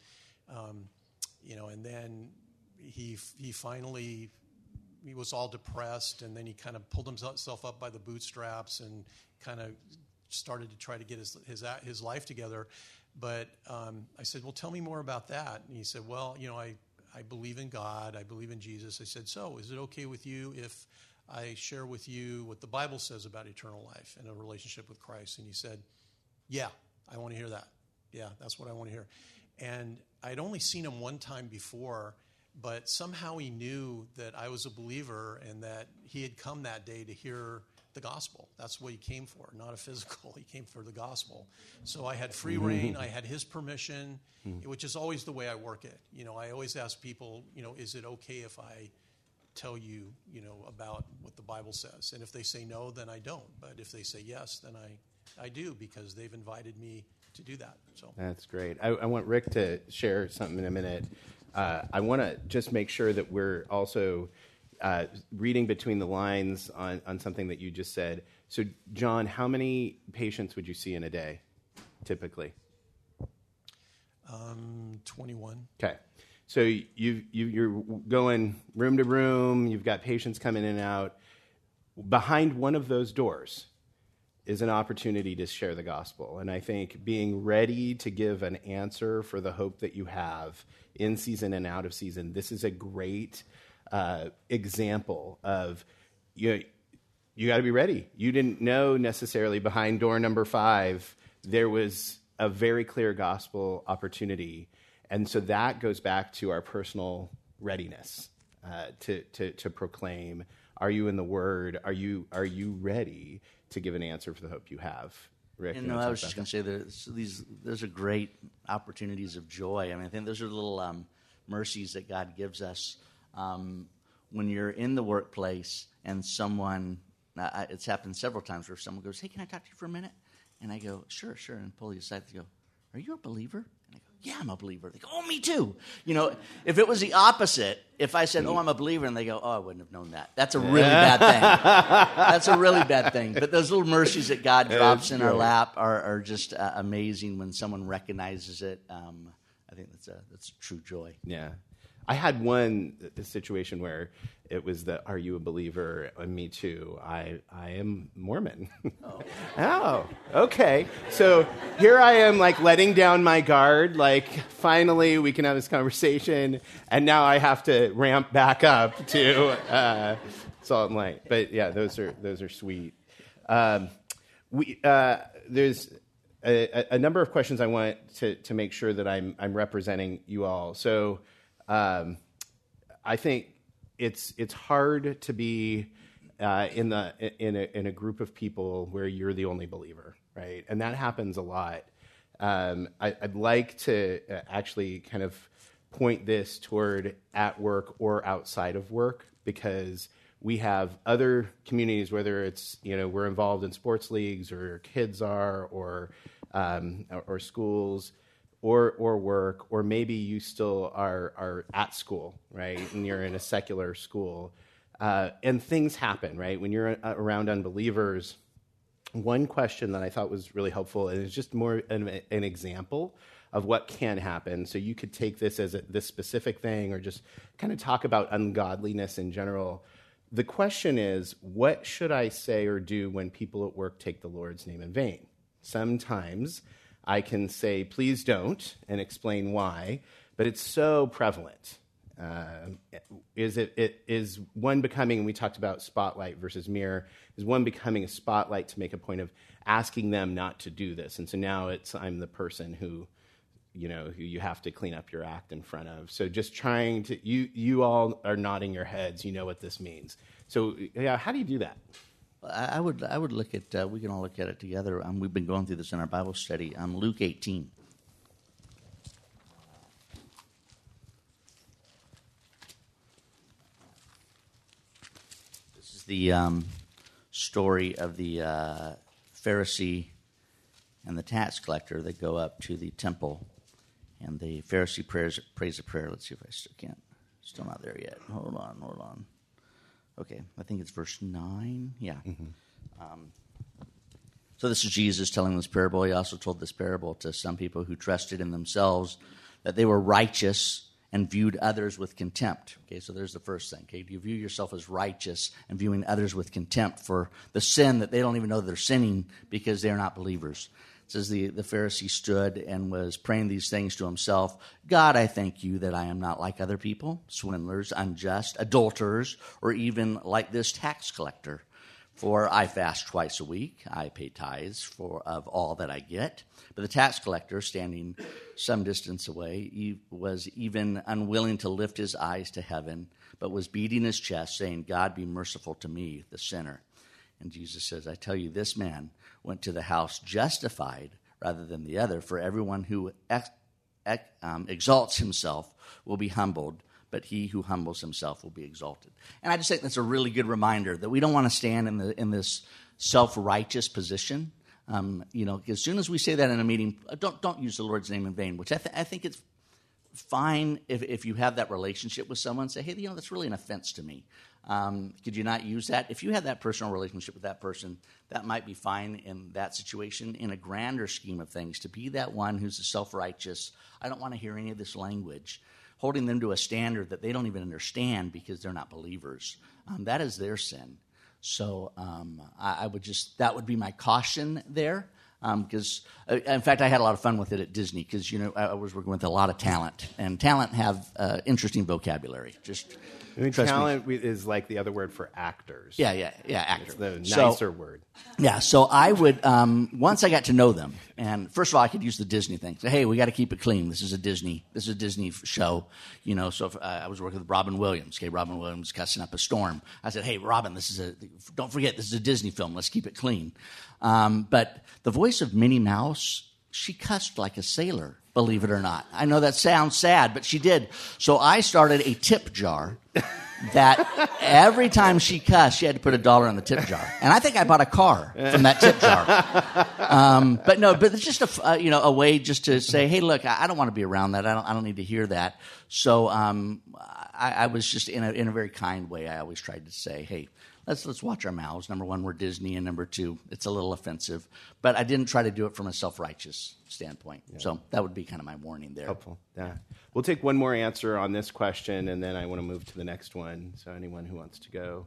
and then he finally was all depressed, and then he kind of pulled himself up by the bootstraps and kind of started to try to get his life together. But I said, "Well, tell me more about that." And he said, "Well, I believe in God. I believe in Jesus." I said, "So is it okay with you if I share with you what the Bible says about eternal life and a relationship with Christ?" And he said, "Yeah, I want to hear that. Yeah, that's what I want to hear." And I'd only seen him one time before, but somehow he knew that I was a believer and that he had come that day to hear the gospel. That's what he came for, not a physical. He came for the gospel. So I had free reign. I had his permission, which is always the way I work it. I always ask people, is it okay if I tell you, about what the Bible says? And if they say no, then I don't. But if they say yes, then I do, because they've invited me to do that. So
that's great. I want Rick to share something in a minute. I want to just make sure that we're also reading between the lines on something that you just said. So, John, how many patients would you see in a day, typically?
21.
Okay. So you're going room to room. You've got patients coming in and out. Behind one of those doors is an opportunity to share the gospel. And I think being ready to give an answer for the hope that you have in season and out of season, this is a great example of you got to be ready. You didn't know necessarily behind door number 5 there was a very clear gospel opportunity, and so that goes back to our personal readiness to proclaim. Are you in the Word? Are you ready to give an answer for the hope you have. Rick,
And I was just going to say those are great opportunities of joy. I mean, I think those are little mercies that God gives us when you're in the workplace and someone. It's happened several times where someone goes, "Hey, can I talk to you for a minute?" And I go, "Sure," and pull you aside. They go, "Are you a believer?" And I go, "Yeah, I'm a believer." They go, "Oh, me too." If it was the opposite, if I said, "Oh, I'm a believer," and they go, "Oh, I wouldn't have known that." That's a really bad thing. That's a really bad thing. But those little mercies that God drops in our lap are just amazing when someone recognizes it. I think that's a true joy.
Yeah. I had one situation where it was the, "Are you a believer?" And me too. I am Mormon. Oh, okay. So here I am, like, letting down my guard. Like, finally we can have this conversation. And now I have to ramp back up to Salt and Light. But yeah, those are sweet. There's a number of questions I want to make sure that I'm representing you all. So I think it's hard to be in a group of people where you're the only believer, right? And that happens a lot. I'd like to actually kind of point this toward at work or outside of work, because we have other communities, whether it's, we're involved in sports leagues or kids are, or schools, or work, or maybe you still are at school, right? And you're in a secular school. And things happen, right? When you're around unbelievers, one question that I thought was really helpful, and it's just more an example of what can happen. So you could take this as this specific thing, or just kind of talk about ungodliness in general. The question is, what should I say or do when people at work take the Lord's name in vain? Sometimes I can say, "Please don't," and explain why, but it's so prevalent. Is one becoming, and we talked about spotlight versus mirror, is one becoming a spotlight to make a point of asking them not to do this? And so now I'm the person who you have to clean up your act in front of. So just trying to, you all are nodding your heads, you know what this means. So yeah, how do you do that?
I would look at, we can all look at it together. We've been going through this in our Bible study. Luke 18. This is the story of the Pharisee and the tax collector that go up to the temple. And the Pharisee prays a prayer. Let's see if I still not there yet. Hold on. Okay, I think it's verse 9. Yeah. Mm-hmm. So this is Jesus telling this parable. He also told this parable to some people who trusted in themselves that they were righteous and viewed others with contempt. Okay, so there's the first thing. Okay, do you view yourself as righteous and viewing others with contempt for the sin that they don't even know they're sinning because they're not believers? It says the Pharisee stood and was praying these things to himself. "God, I thank you that I am not like other people, swindlers, unjust, adulterers, or even like this tax collector. For I fast twice a week. I pay tithes of all that I get." But the tax collector, standing some distance away, he was even unwilling to lift his eyes to heaven, but was beating his chest, saying, "God, be merciful to me, the sinner." And Jesus says, "I tell you, this man went to the house justified rather than the other. For everyone who exalts himself will be humbled, but he who humbles himself will be exalted." And I just think that's a really good reminder that we don't want to stand in this self-righteous position. As soon as we say that in a meeting, don't use the Lord's name in vain, which I think it's fine if you have that relationship with someone. Say, "Hey, that's really an offense to me. Could you not use that?" If you have that personal relationship with that person, that might be fine in that situation. In a grander scheme of things, to be that one who's a self-righteous, I don't want to hear any of this language, holding them to a standard that they don't even understand because they're not believers. That is their sin. So that would be my caution there. Because, in fact, I had a lot of fun with it at Disney because, I was working with a lot of talent. And talent have interesting vocabably. Just trust me.
Talent is like the other word for actors.
Yeah, actor.
It's the nicer word.
Yeah, so I would, once I got to know them, and first of all, I could use the Disney thing. Say, hey, we got to keep it clean. This is a Disney show. So if, I was working with Robin Williams. Okay, Robin Williams cussing up a storm. I said, hey, Robin, don't forget, this is a Disney film. Let's keep it clean. But the voice of Minnie Mouse, she cussed like a sailor, believe it or not. I know that sounds sad, but she did. So I started a tip jar that every time she cussed, she had to put $1 in the tip jar. And I think I bought a car from that tip jar. But it's just a way just to say, hey, look, I don't want to be around that. I don't need to hear that. So I was just in a very kind way. I always tried to say, hey, let's watch our mouths. Number one, we're Disney, and number two, it's a little offensive. But I didn't try to do it from a self-righteous standpoint. Yeah. So that would be kind of my warning there.
Helpful. Yeah. We'll take one more answer on this question, and then I want to move to the next one. So anyone who wants to go.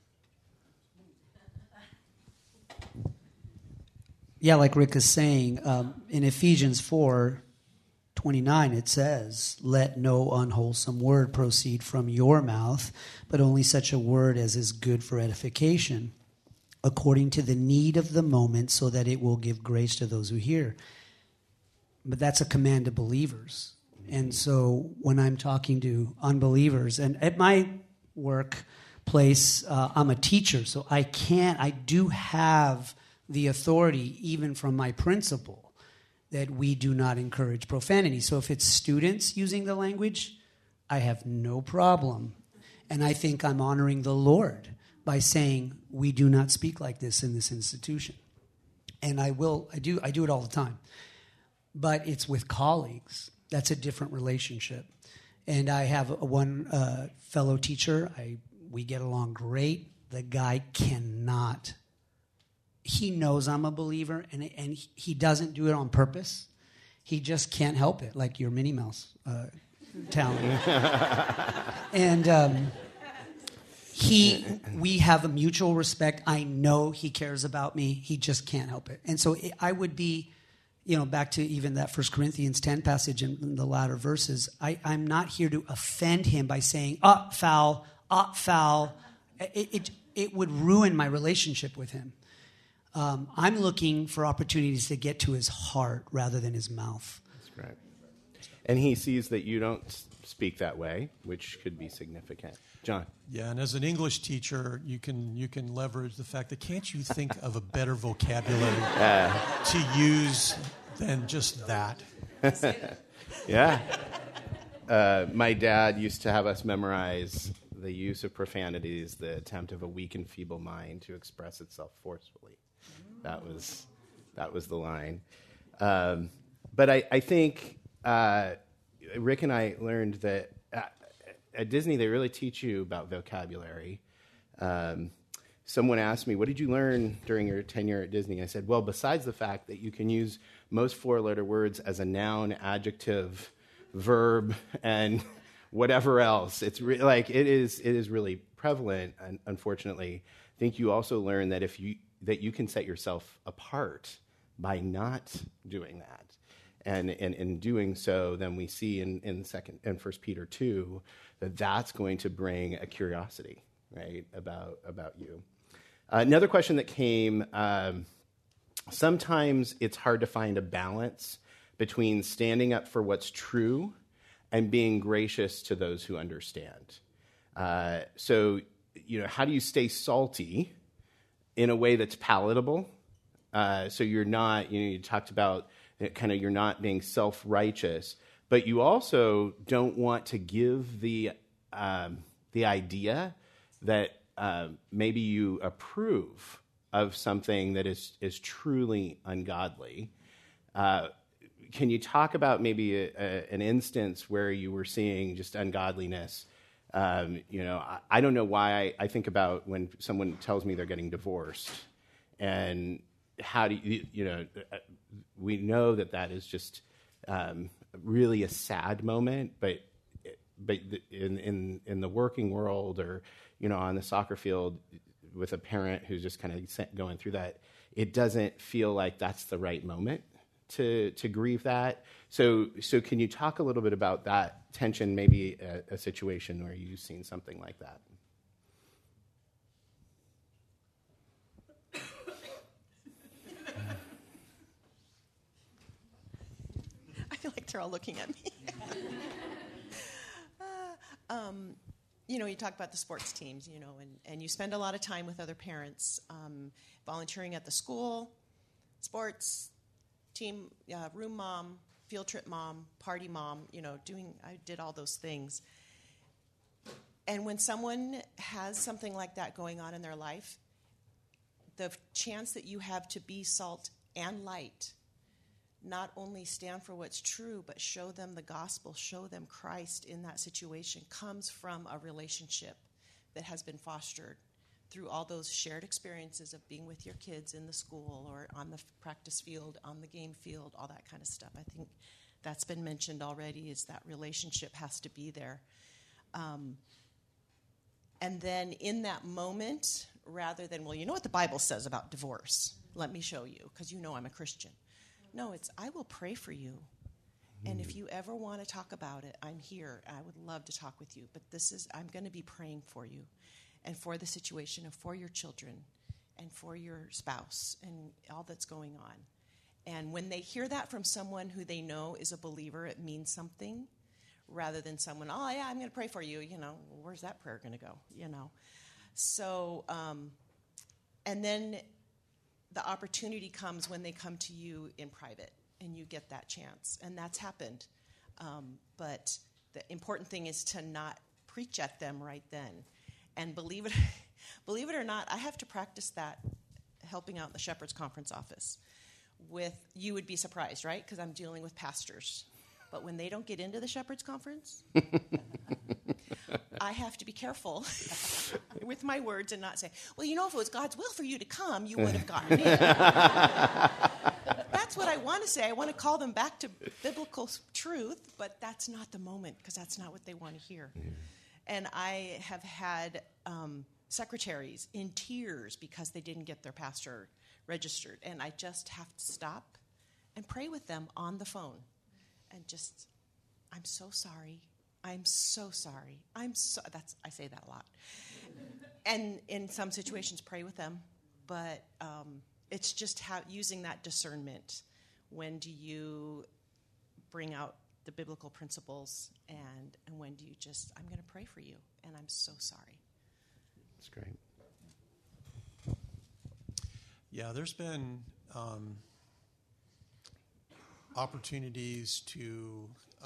Yeah, like Rick is saying, in Ephesians 4:29, it says, let no unwholesome word proceed from your mouth, but only such a word as is good for edification, according to the need of the moment, so that it will give grace to those who hear. But that's a command to believers. And so when I'm talking to unbelievers, and at my workplace, I'm a teacher, so I do have the authority, even from my principal, that we do not encourage profanity. So if it's students using the language, I have no problem. And I think I'm honoring the Lord by saying we do not speak like this in this institution. And I do it all the time. But it's with colleagues. That's a different relationship. And I have one fellow teacher. We get along great. The guy cannot. He knows I'm a believer, and he doesn't do it on purpose. He just can't help it, like your Minnie Mouse talent. And we have a mutual respect. I know he cares about me. He just can't help it. And so I would be, back to even that 1 Corinthians 10 passage in the latter verses, I'm not here to offend him by saying, foul. It would ruin my relationship with him. I'm looking for opportunities to get to his heart rather than his mouth.
That's right. And he sees that you don't speak that way, which could be significant. John?
Yeah, and as an English teacher, you can leverage the fact that can't you think of a better vocabulary to use than just that?
Yeah. My dad used to have us memorize the use of profanity is the attempt of a weak and feeble mind to express itself forcefully. That was the line. But I think Rick and I learned that at Disney they really teach you about vocabulary. Someone asked me, what did you learn during your tenure at Disney? I said, well, besides the fact that you can use most four-letter words as a noun, adjective, verb, and whatever else, it is really prevalent, unfortunately. I think you also learn that that you can set yourself apart by not doing that. And in doing so, then we see in 1 Peter 2 that's going to bring a curiosity, right, about you. Another question that came, sometimes it's hard to find a balance between standing up for what's true and being gracious to those who understand. So, how do you stay salty in a way that's palatable? So you're not, you talked about kind of you're not being self-righteous, but you also don't want to give the idea that maybe you approve of something that is truly ungodly. Can you talk about maybe an instance where you were seeing just ungodliness? I don't know why I think about when someone tells me they're getting divorced, and how do we know that is just really a sad moment, but in the working world or on the soccer field, with a parent who's just kind of going through that, it doesn't feel like that's the right moment to grieve that. So can you talk a little bit about that tension, maybe a situation where you've seen something like that?
I feel like they're all looking at me. You talk about the sports teams, and you spend a lot of time with other parents, volunteering at the school, sports, team, room mom, field trip mom, party mom, I did all those things. And when someone has something like that going on in their life, the chance that you have to be salt and light, not only stand for what's true, but show them the gospel, show them Christ in that situation, comes from a relationship that has been fostered through all those shared experiences of being with your kids in the school or on the practice field, on the game field, all that kind of stuff. I think that's been mentioned already, is that relationship has to be there. And then in that moment, rather than, well, you know what the Bible says about divorce. Let me show you, because I'm a Christian. No, it's, I will pray for you. And if you ever want to talk about it, I'm here. I would love to talk with you. But I'm going to be praying for you and for the situation and for your children and for your spouse and all that's going on. And when they hear that from someone who they know is a believer, it means something, rather than someone, oh, yeah, I'm going to pray for you. Where's that prayer going to go? So, and then the opportunity comes when they come to you in private, and you get that chance. And that's happened. But the important thing is to not preach at them right then. And believe it or not, I have to practice that helping out in the Shepherd's Conference office. You would be surprised, right? Because I'm dealing with pastors. But when they don't get into the Shepherd's Conference, I have to be careful with my words and not say, well, if it was God's will for you to come, you would have gotten in. That's what I want to say. I want to call them back to biblical truth, but that's not the moment, because that's not what they want to hear. Yeah. And I have had secretaries in tears because they didn't get their pastor registered. And I just have to stop and pray with them on the phone. And just, I'm so sorry. I'm so sorry. I say that a lot. And in some situations, pray with them. But it's just using that discernment. When do you bring out the biblical principles, and when do you just, I'm going to pray for you, and I'm so sorry.
That's great.
Yeah, there's been opportunities to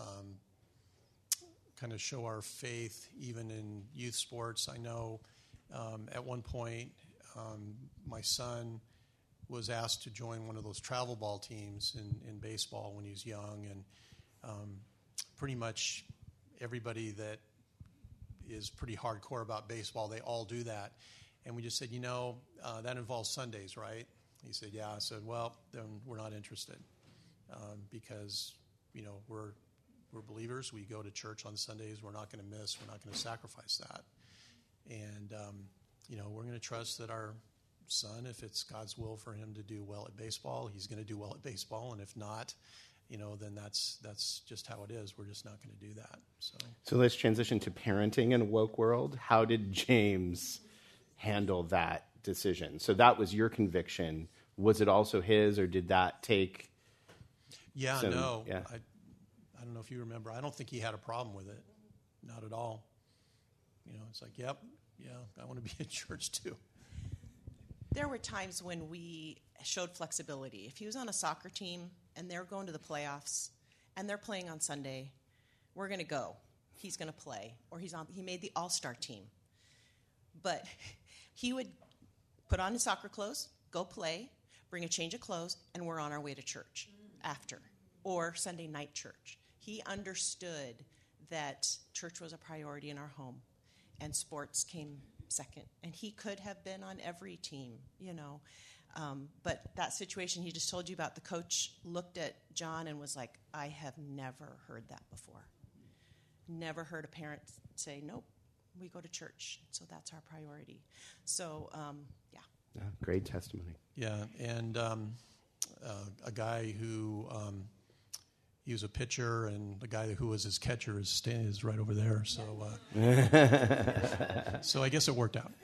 kind of show our faith even in youth sports. I know at one point my son was asked to join one of those travel ball teams in baseball when he was young, and pretty much everybody that is pretty hardcore about baseball, they all do that. And we just said, that involves Sundays, right? He said, yeah. I said, well, then we're not interested because, we're believers. We go to church on Sundays. We're not going to miss. We're not going to sacrifice that. And, we're going to trust that our son, if it's God's will for him to do well at baseball, he's going to do well at baseball. And if not, then that's just how it is. We're just not going to do that. So
let's transition to parenting in a woke world. How did James handle that decision? So that was your conviction. Was it also his, or did that take?
Yeah, no. Yeah. I don't know if you remember. I don't think he had a problem with it. Not at all. It's like, yep, yeah, I want to be at church too.
There were times when we showed flexibility. If he was on a soccer team and they're going to the playoffs and they're playing on Sunday, we're going to go. He's going to play. Or he made the all-star team. But he would put on his soccer clothes, go play, bring a change of clothes, and we're on our way to church after, or Sunday night church. He understood that church was a priority in our home, and sports came second. And he could have been on every team, but that situation he just told you about, the coach looked at John and was like, I have never heard that before. Never heard a parent say, nope, we go to church. So that's our priority. So, yeah.
Great testimony.
Yeah, and a guy who he was a pitcher, and the guy who was his catcher is right over there. So, so I guess it worked out.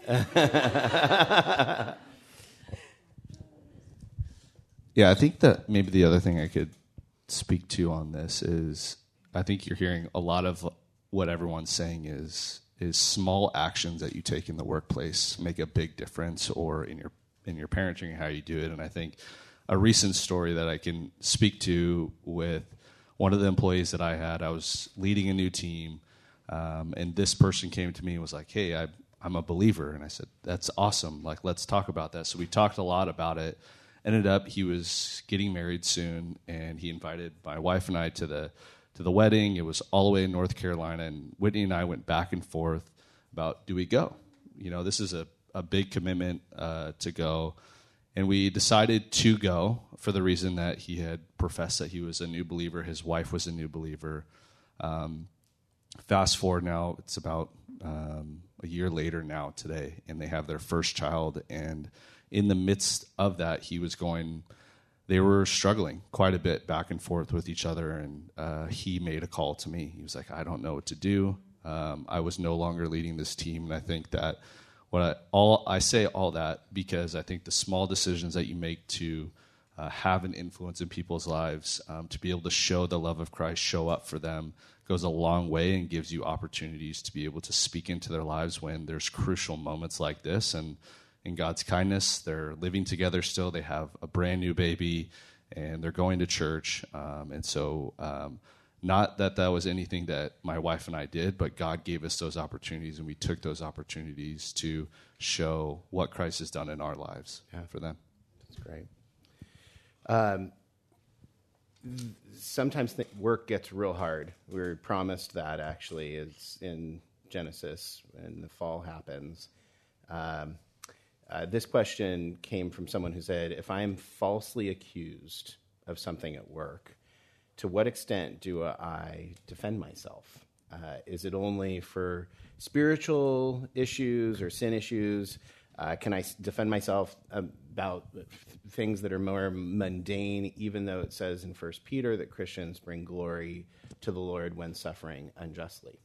Yeah, I think that maybe the other thing I could speak to on this is I think you're hearing a lot of what everyone's saying is small actions that you take in the workplace make a big difference, or in your parenting, how you do it. And I think a recent story that I can speak to with one of the employees that I had, I was leading a new team, and this person came to me and was like, "Hey, I'm a believer." And I said, "That's awesome. Like, let's talk about that." So we talked a lot about it. Ended up, he was getting married soon, and he invited my wife and I to the wedding. It was all the way in North Carolina, and Whitney and I went back and forth about, do we go? You know, this is a big commitment to go. And we decided to go for the reason that he had professed that he was a new believer. His wife was a new believer. Fast forward now, it's about a year later now today, and they have their first child. And in the midst of that, they were struggling quite a bit back and forth with each other, and he made a call to me. He was like, "I don't know what to do." I was no longer leading this team, and I think that I say all that because I think the small decisions that you make to have an influence in people's lives, to be able to show the love of Christ, show up for them, goes a long way and gives you opportunities to be able to speak into their lives when there's crucial moments like this. And in God's kindness, they're living together still. They have a brand new baby, and they're going to church. And so not that was anything that my wife and I did, but God gave us those opportunities, and we took those opportunities to show what Christ has done in our lives for them.
That's great. Sometimes work gets real hard. We're promised that, actually. It's in Genesis, and the fall happens. This question came from someone who said, if I am falsely accused of something at work, to what extent do I defend myself? Is it only for spiritual issues or sin issues? Can I defend myself about things that are more mundane, even though it says in 1 Peter that Christians bring glory to the Lord when suffering unjustly?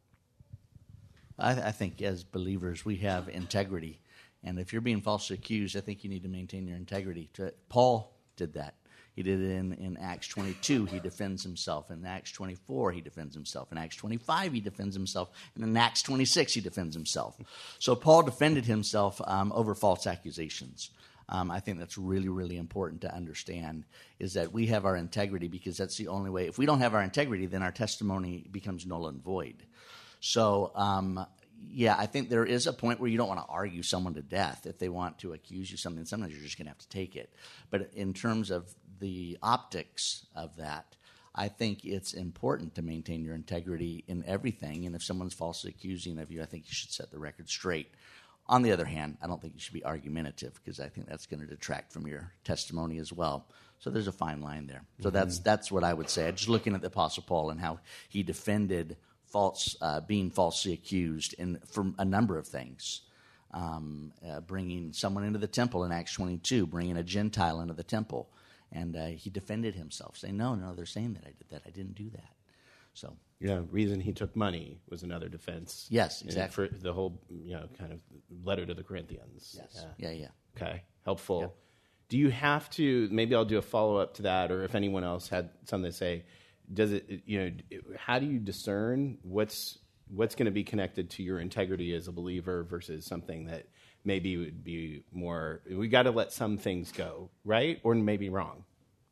I think as believers, we have integrity. And if you're being falsely accused, I think you need to maintain your integrity. Paul did that. He did it in Acts 22. He defends himself. In Acts 24, he defends himself. In Acts 25, he defends himself. And in Acts 26, he defends himself. So Paul defended himself over false accusations. I think that's really, really important to understand, is that we have our integrity, because that's the only way. If we don't have our integrity, then our testimony becomes null and void. So, I think there is a point where you don't want to argue someone to death. If they want to accuse you of something, sometimes you're just going to have to take it. But in terms of the optics of that, I think it's important to maintain your integrity in everything. And if someone's falsely accusing of you, I think you should set the record straight. On the other hand, I don't think you should be argumentative, because I think that's going to detract from your testimony as well. So there's a fine line there. So that's what I would say. Just looking at the Apostle Paul and how he defended being falsely accused for a number of things. Bringing someone into the temple in Acts 22, bringing a Gentile into the temple. And he defended himself, saying, no, they're saying that I did that. I didn't do that. So,
reason he took money was another defense.
Yes, exactly.
For the whole, kind of letter to the Corinthians.
Yes. Yeah.
Okay, helpful.
Yep.
Do you have to, maybe I'll do a follow-up to that, or if anyone else had something to say, does it, how do you discern what's going to be connected to your integrity as a believer versus something that maybe would be more, we got to let some things go, right? Or maybe wrong.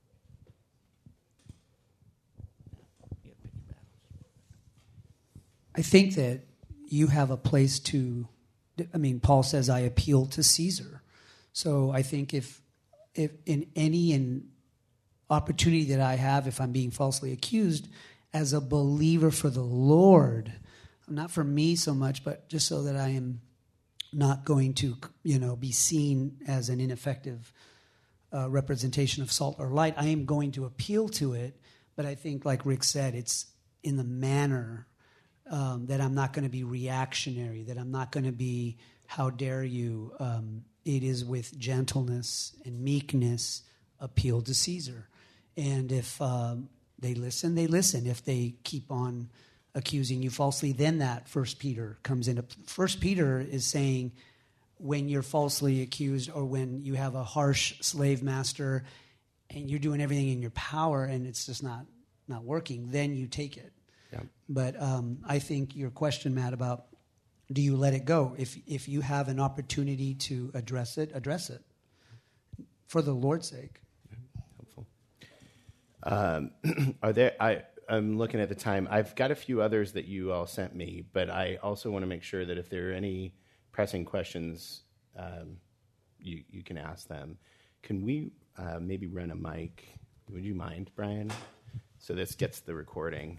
I think that you have a place to, Paul says, I appeal to Caesar. So I think if in any opportunity that I have, if I'm being falsely accused, as a believer for the Lord, not for me so much, but just so that I am not going to, be seen as an ineffective representation of salt or light, I am going to appeal to it. But I think, like Rick said, it's in the manner that I'm not going to be reactionary, that I'm not going to be, how dare you. It is with gentleness and meekness, appeal to Caesar. And if they listen, they listen. If they keep on accusing you falsely, then that 1 Peter comes in. 1 Peter is saying when you're falsely accused or when you have a harsh slave master and you're doing everything in your power and it's just not working, then you take it.
Yeah.
But I think your question, Matt, about do you let it go? If you have an opportunity to address it for the Lord's sake.
Helpful. I'm looking at the time. I've got a few others that you all sent me, but I also want to make sure that if there are any pressing questions, you can ask them. Can we maybe run a mic? Would you mind, Brian? So this gets the recording.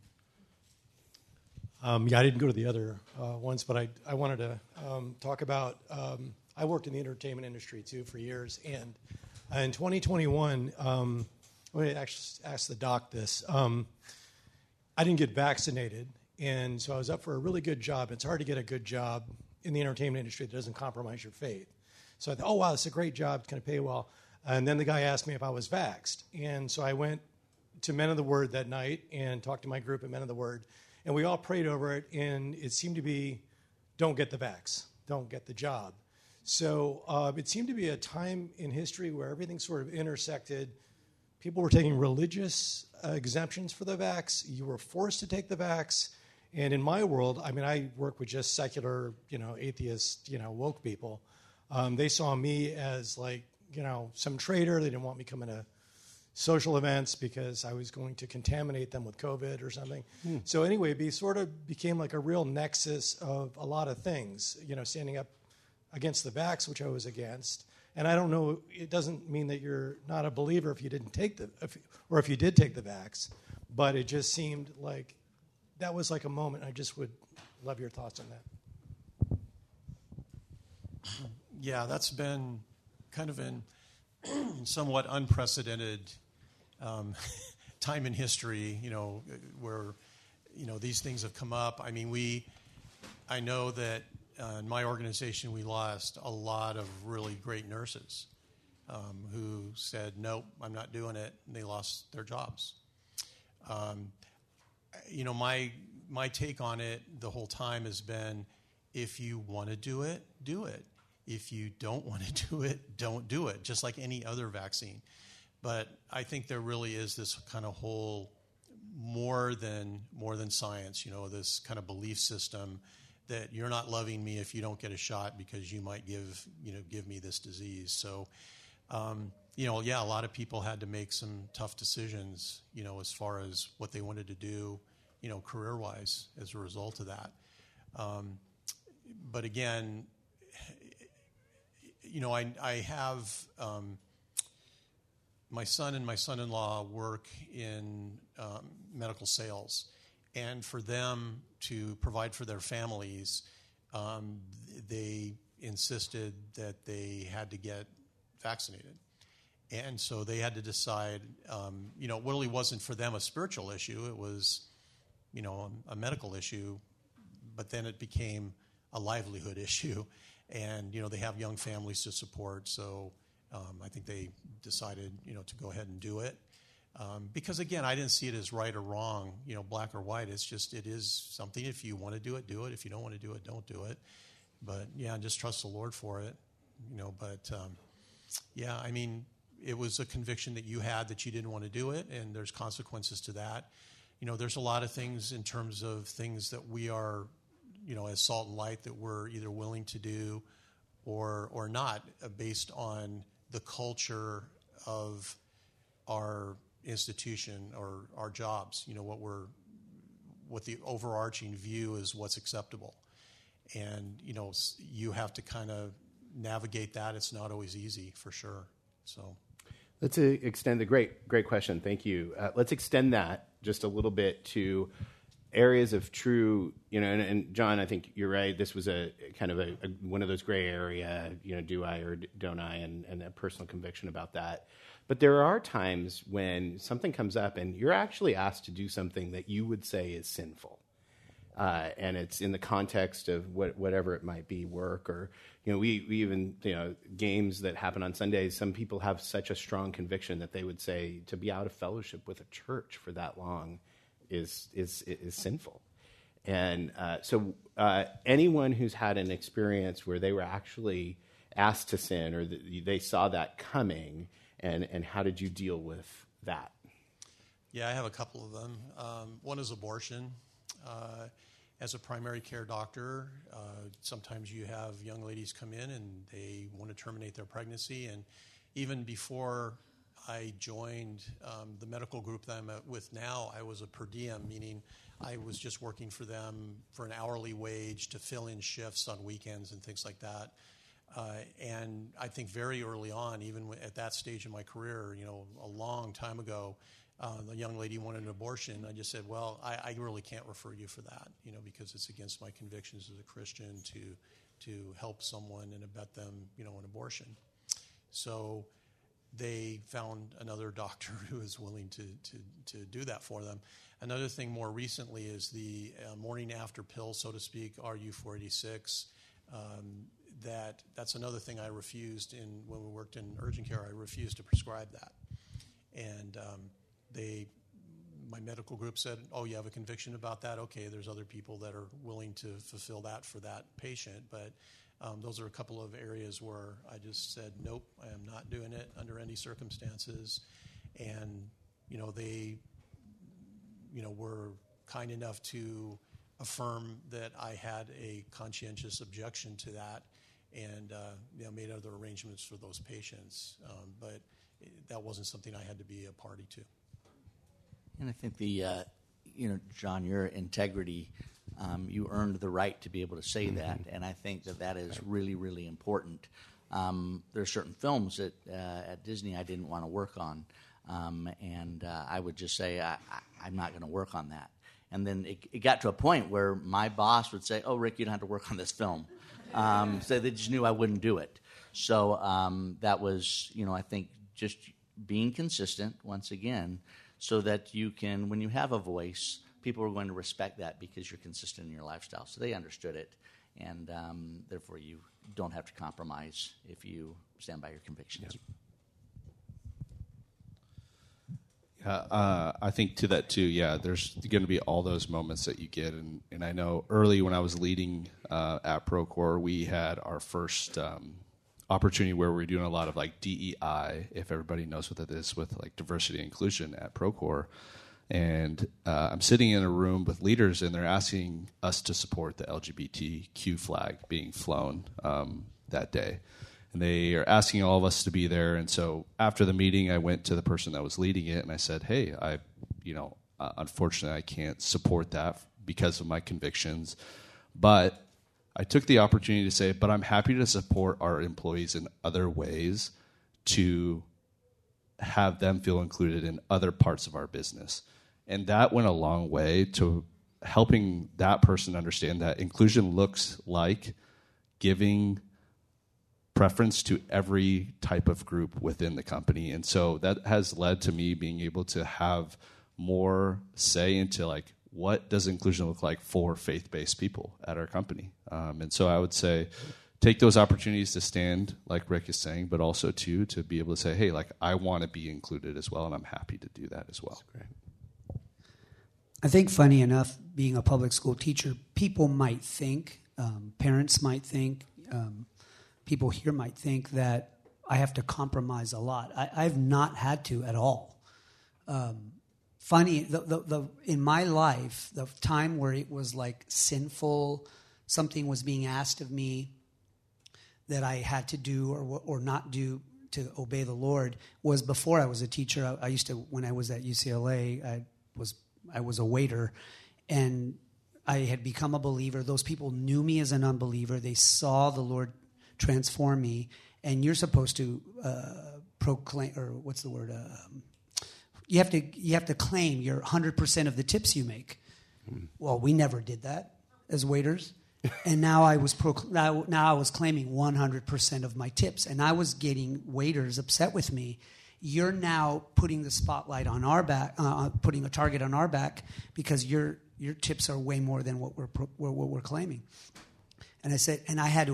I didn't go to the other ones, but I wanted to talk about, I worked in the entertainment industry, too, for years. And in 2021, I actually asked the doc this. I didn't get vaccinated, and so I was up for a really good job. It's hard to get a good job in the entertainment industry that doesn't compromise your faith. So I thought, oh, wow, this is a great job. It's going to pay well. And then the guy asked me if I was vaxxed. And so I went to Men of the Word that night and talked to my group at Men of the Word. And we all prayed over it, and it seemed to be, don't get the vax, don't get the job. So it seemed to be a time in history where everything sort of intersected. People were taking religious exemptions for the vax. You were forced to take the vax. And in my world, I mean, I work with just secular, atheist, woke people. They saw me as like, some traitor. They didn't want me coming to social events because I was going to contaminate them with COVID or something. So anyway, it sort of became like a real nexus of a lot of things, standing up against the vax, which I was against. And I don't know, it doesn't mean that you're not a believer if you didn't take if you did take the vax, but it just seemed like that was like a moment. I just would love your thoughts on that.
Yeah, that's been kind of in somewhat unprecedented time in history, where, these things have come up. I mean, I know that in my organization, we lost a lot of really great nurses who said, nope, I'm not doing it, and they lost their jobs. My take on it the whole time has been, if you want to do it, do it. If you don't want to do it, don't do it, just like any other vaccine. But I think there really is this kind of whole more than science, this kind of belief system that you're not loving me if you don't get a shot because you might give me this disease. So, a lot of people had to make some tough decisions, as far as what they wanted to do, career-wise as a result of that. But again, I have my son and my son-in-law work in medical sales, and for them to provide for their families, they insisted that they had to get vaccinated. And so they had to decide, it really wasn't for them a spiritual issue. It was, a medical issue, but then it became a livelihood issue. And, they have young families to support. So I think they decided, to go ahead and do it. Because, again, I didn't see it as right or wrong, black or white. It's just, it is something. If you want to do it, do it. If you don't want to do it, don't do it. But, just trust the Lord for it, it was a conviction that you had that you didn't want to do it, and there's consequences to that. There's a lot of things in terms of things that we are, as Salt and Light, that we're either willing to do or not, based on the culture of our institution or our jobs. What the overarching view is what's acceptable. And, you have to kind of navigate that. It's not always easy, for sure. So
let's extend the great question. Thank you. Let's extend that just a little bit to areas of true, and John, I think you're right. This was a kind of one of those gray area, do I or don't I, and a personal conviction about that. But there are times when something comes up and you're actually asked to do something that you would say is sinful. and it's in the context of whatever it might be, work or, we even, games that happen on Sundays. Some people have such a strong conviction that they would say to be out of fellowship with a church for that long is sinful. And so anyone who's had an experience where they were actually asked to sin or they saw that coming, and how did you deal with that?
Yeah, I have a couple of them. One is abortion. As a primary care doctor, sometimes you have young ladies come in and they want to terminate their pregnancy. And even before I joined the medical group that I'm with now, I was a per diem, meaning I was just working for them for an hourly wage to fill in shifts on weekends and things like that. And I think very early on, even at that stage in my career, a long time ago, the young lady wanted an abortion. I just said, well, I really can't refer you for that, because it's against my convictions as a Christian to help someone and abet them, an abortion. So they found another doctor who is willing to do that for them. Another thing more recently is the morning after pill, so to speak, RU486. That's another thing I refused when we worked in urgent care. I refused to prescribe that. And my medical group said, oh, you have a conviction about that? Okay, there's other people that are willing to fulfill that for that patient. But those are a couple of areas where I just said, nope, I am not doing it under any circumstances. And, they, were kind enough to affirm that I had a conscientious objection to that and made other arrangements for those patients. But that wasn't something I had to be a party to.
And I think John, your integrity, you earned the right to be able to say that, and I think that is really, really important. There are certain films that at Disney I didn't want to work on, and I would just say I'm not going to work on that. And then it got to a point where my boss would say, oh, Rick, you don't have to work on this film. So they just knew I wouldn't do it. So that was, I think just being consistent once again, so that you can, when you have a voice, people are going to respect that because you're consistent in your lifestyle. So they understood it, and therefore you don't have to compromise if you stand by your convictions.
Yep.
Yeah, I think to that too, there's going to be all those moments that you get. And I know early when I was leading at Procore, we had our first opportunity where we're doing a lot of like DEI, if everybody knows what that is, with like diversity and inclusion at Procore. And I'm sitting in a room with leaders, and they're asking us to support the LGBTQ flag being flown that day. And they are asking all of us to be there. And so after the meeting, I went to the person that was leading it, and I said, hey, unfortunately, I can't support that because of my convictions. But I took the opportunity to say, but I'm happy to support our employees in other ways to have them feel included in other parts of our business. And that went a long way to helping that person understand that inclusion looks like giving preference to every type of group within the company. And so that has led to me being able to have more say into like, what does inclusion look like for faith-based people at our company? And so I would say take those opportunities to stand, like Rick is saying, but also to be able to say, hey, like I want to be included as well, and I'm happy to do that as well.
That's great.
I think funny enough, being a public school teacher, people might think, parents might think, people here might think that I have to compromise a lot. I've not had to at all. Funny, in my life, the time where it was like sinful, something was being asked of me that I had to do or not do to obey the Lord was before I was a teacher. I used to, when I was at UCLA, I was a waiter, and I had become a believer. Those people knew me as an unbeliever. They saw the Lord transform me, and you're supposed to proclaim, or what's the word? You have to claim your 100% of the tips you make. Well, we never did that as waiters, and now I was claiming 100% of my tips, and I was getting waiters upset with me. You're now putting the spotlight on our back, putting a target on our back because you're your tips are way more than what we're claiming. And I said, and I had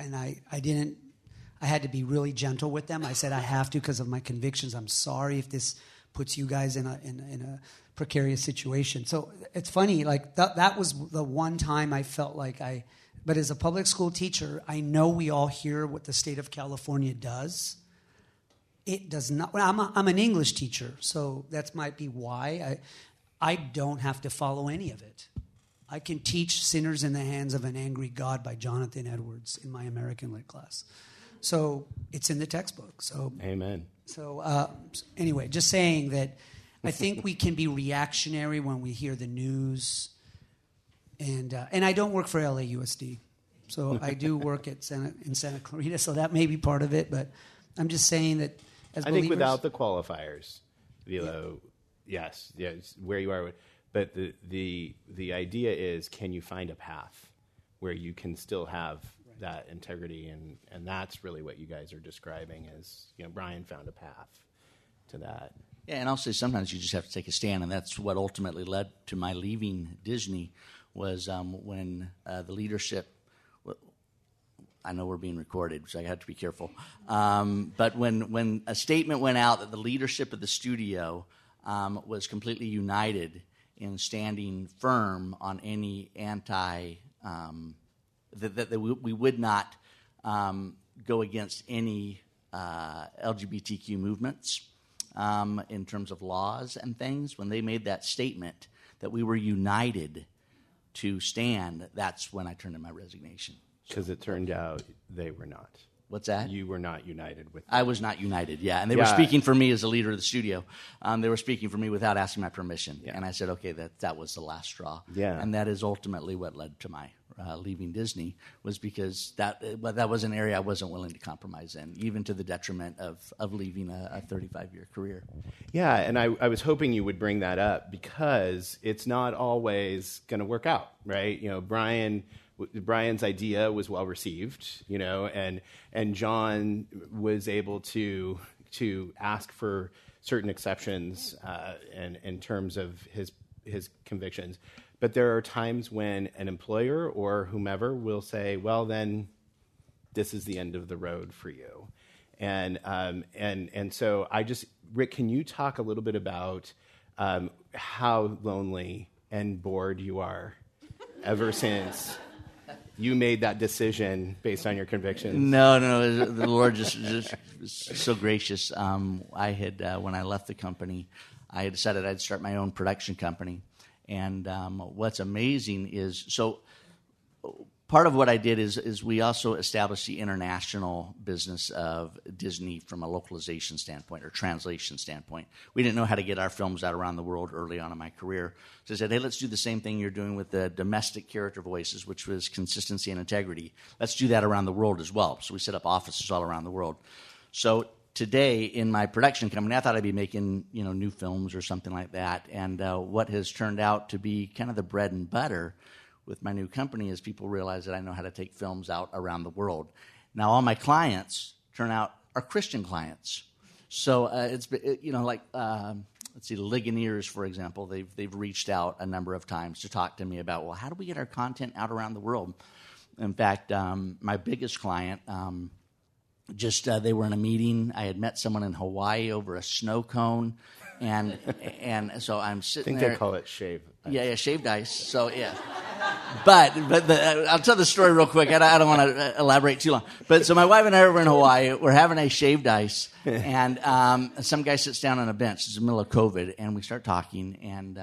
to be really gentle with them. I said, I have to because of my convictions. I'm sorry if this puts you guys in a precarious situation. So it's funny, like that was the one time I felt like but as a public school teacher, I know we all hear what the state of California does. It does not. Well, I'm an English teacher, so that might be why I don't have to follow any of it. I can teach Sinners in the Hands of an Angry God by Jonathan Edwards in my American Lit class. So it's in the textbook. So
amen.
So anyway, just saying that I think we can be reactionary when we hear the news. And I don't work for LAUSD. So I do work in Santa Clarita, so that may be part of it. But I'm just saying that as
I
believers,
think without the qualifiers, Vilo, yes, where you are. But the idea is, can you find a path where you can still have that integrity? And that's really what you guys are describing as, Brian found a path to that.
Yeah, and I'll say sometimes you just have to take a stand, and that's what ultimately led to my leaving Disney was when the leadership, I know we're being recorded, so I have to be careful, but when a statement went out that the leadership of the studio was completely united in standing firm on any that we would not go against any LGBTQ movements in terms of laws and things. When they made that statement that we were united to stand, that's when I turned in my resignation.
Because it turned out they were not.
What's that?
You were not united with them.
I was not united, yeah. And they were speaking for me as a leader of the studio. They were speaking for me without asking my permission. Yeah. And I said, okay, that was the last straw. Yeah. And that is ultimately what led to my leaving Disney, was because that was an area I wasn't willing to compromise in, even to the detriment of leaving a 35-year career.
Yeah, and I was hoping you would bring that up because it's not always going to work out, right? Brian's idea was well received, and John was able to ask for certain exceptions in terms of his convictions. But there are times when an employer or whomever will say, "Well, then this is the end of the road for you," and so Rick, can you talk a little bit about how lonely and bored you are ever since you made that decision based on your convictions?
No. The Lord just was so gracious. I had, when I left the company, I had decided I'd start my own production company. And what's amazing is, so part of what I did is we also established the international business of Disney from a localization standpoint or translation standpoint. We didn't know how to get our films out around the world early on in my career. So I said, hey, let's do the same thing you're doing with the domestic character voices, which was consistency and integrity. Let's do that around the world as well. So we set up offices all around the world. So today, in my production company, I thought I'd be making new films or something like that. And what has turned out to be kind of the bread and butter with my new company is people realize that I know how to take films out around the world. Now, all my clients are Christian clients. So let's see, Ligoniers, for example, they've reached out a number of times to talk to me about, well, how do we get our content out around the world? In fact, my biggest client, they were in a meeting. I had met someone in Hawaii over a snow cone, and so I'm sitting there.
I think they call it shaved ice.
Yeah, shaved ice. So yeah, but I'll tell the story real quick. I don't want to elaborate too long. But so my wife and I were in Hawaii. We're having a shaved ice, and some guy sits down on a bench. It's the middle of COVID, and we start talking, and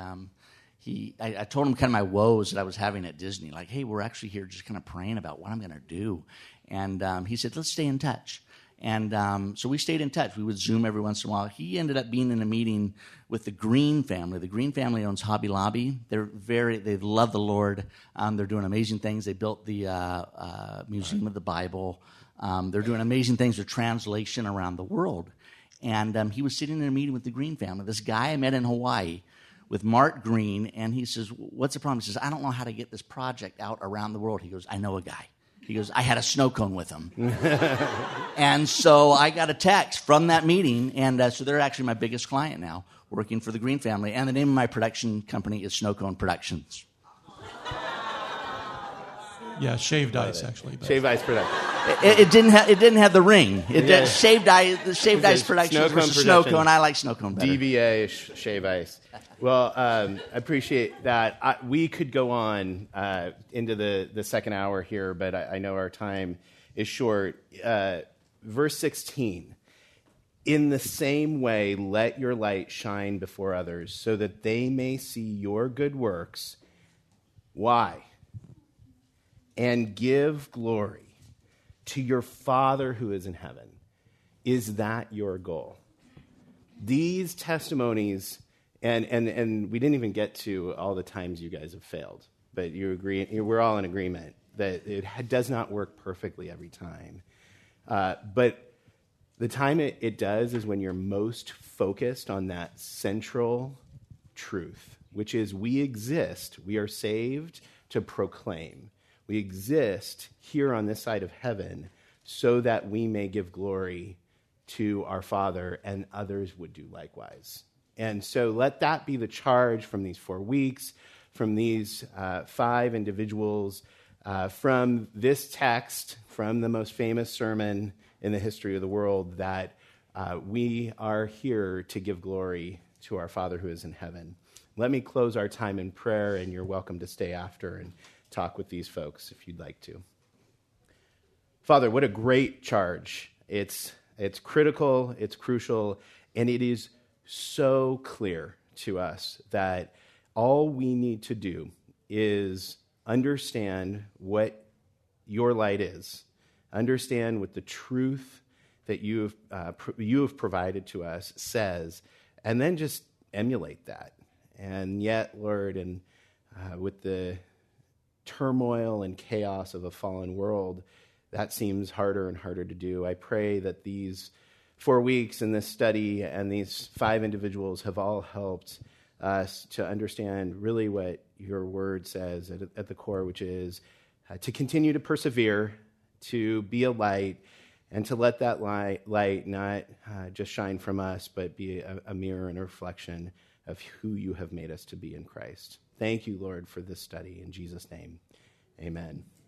I told him kind of my woes that I was having at Disney. Like, hey, we're actually here just kind of praying about what I'm going to do. And he said, let's stay in touch. And so we stayed in touch. We would Zoom every once in a while. He ended up being in a meeting with the Green family. The Green family owns Hobby Lobby. They love the Lord. They're doing amazing things. They built the Museum of the Bible. They're doing amazing things with translation around the world. And he was sitting in a meeting with the Green family. This guy I met in Hawaii with Mark Green, and he says, what's the problem? He says, I don't know how to get this project out around the world. He goes, I know a guy. He goes, I had a snow cone with him. And so I got a text from that meeting, and so they're actually my biggest client now, working for the Green family. And the name of my production company is Snow Cone Productions.
Yeah, shaved ice, actually. But.
Shaved Ice Production.
It didn't have the ring.
Yeah.
Shaved ice. The shaved ice
It's
production
Snow Cone
versus snow
Production.
cone. I like snow cone better.
DVA, Shave Ice. Well, I appreciate that. We could go on into the second hour here, but I know our time is short. Verse 16. In the same way, let your light shine before others so that they may see your good works. Why? And give glory to your Father who is in heaven. Is that your goal? These testimonies, and we didn't even get to all the times you guys have failed, but you agree. We're all in agreement that it does not work perfectly every time. But the time it does is when you're most focused on that central truth, which is we exist, we are saved to proclaim. We exist here on this side of heaven so that we may give glory to our Father and others would do likewise. And so let that be the charge from these 4 weeks, from these 5 individuals, from this text, from the most famous sermon in the history of the world, that we are here to give glory to our Father who is in heaven. Let me close our time in prayer, and you're welcome to stay after and talk with these folks if you'd like to. Father, what a great charge. It's critical, it's crucial, and it is so clear to us that all we need to do is understand what your light is, understand what the truth that you have provided to us says, and then just emulate that. And yet, Lord, and with the turmoil and chaos of a fallen world, that seems harder and harder to do. I pray that these 4 weeks in this study and these 5 individuals have all helped us to understand really what your word says at the core, which is to continue to persevere, to be a light, and to let that light not just shine from us, but be a mirror and a reflection of who you have made us to be in Christ. Thank you, Lord, for this study. In Jesus' name, amen.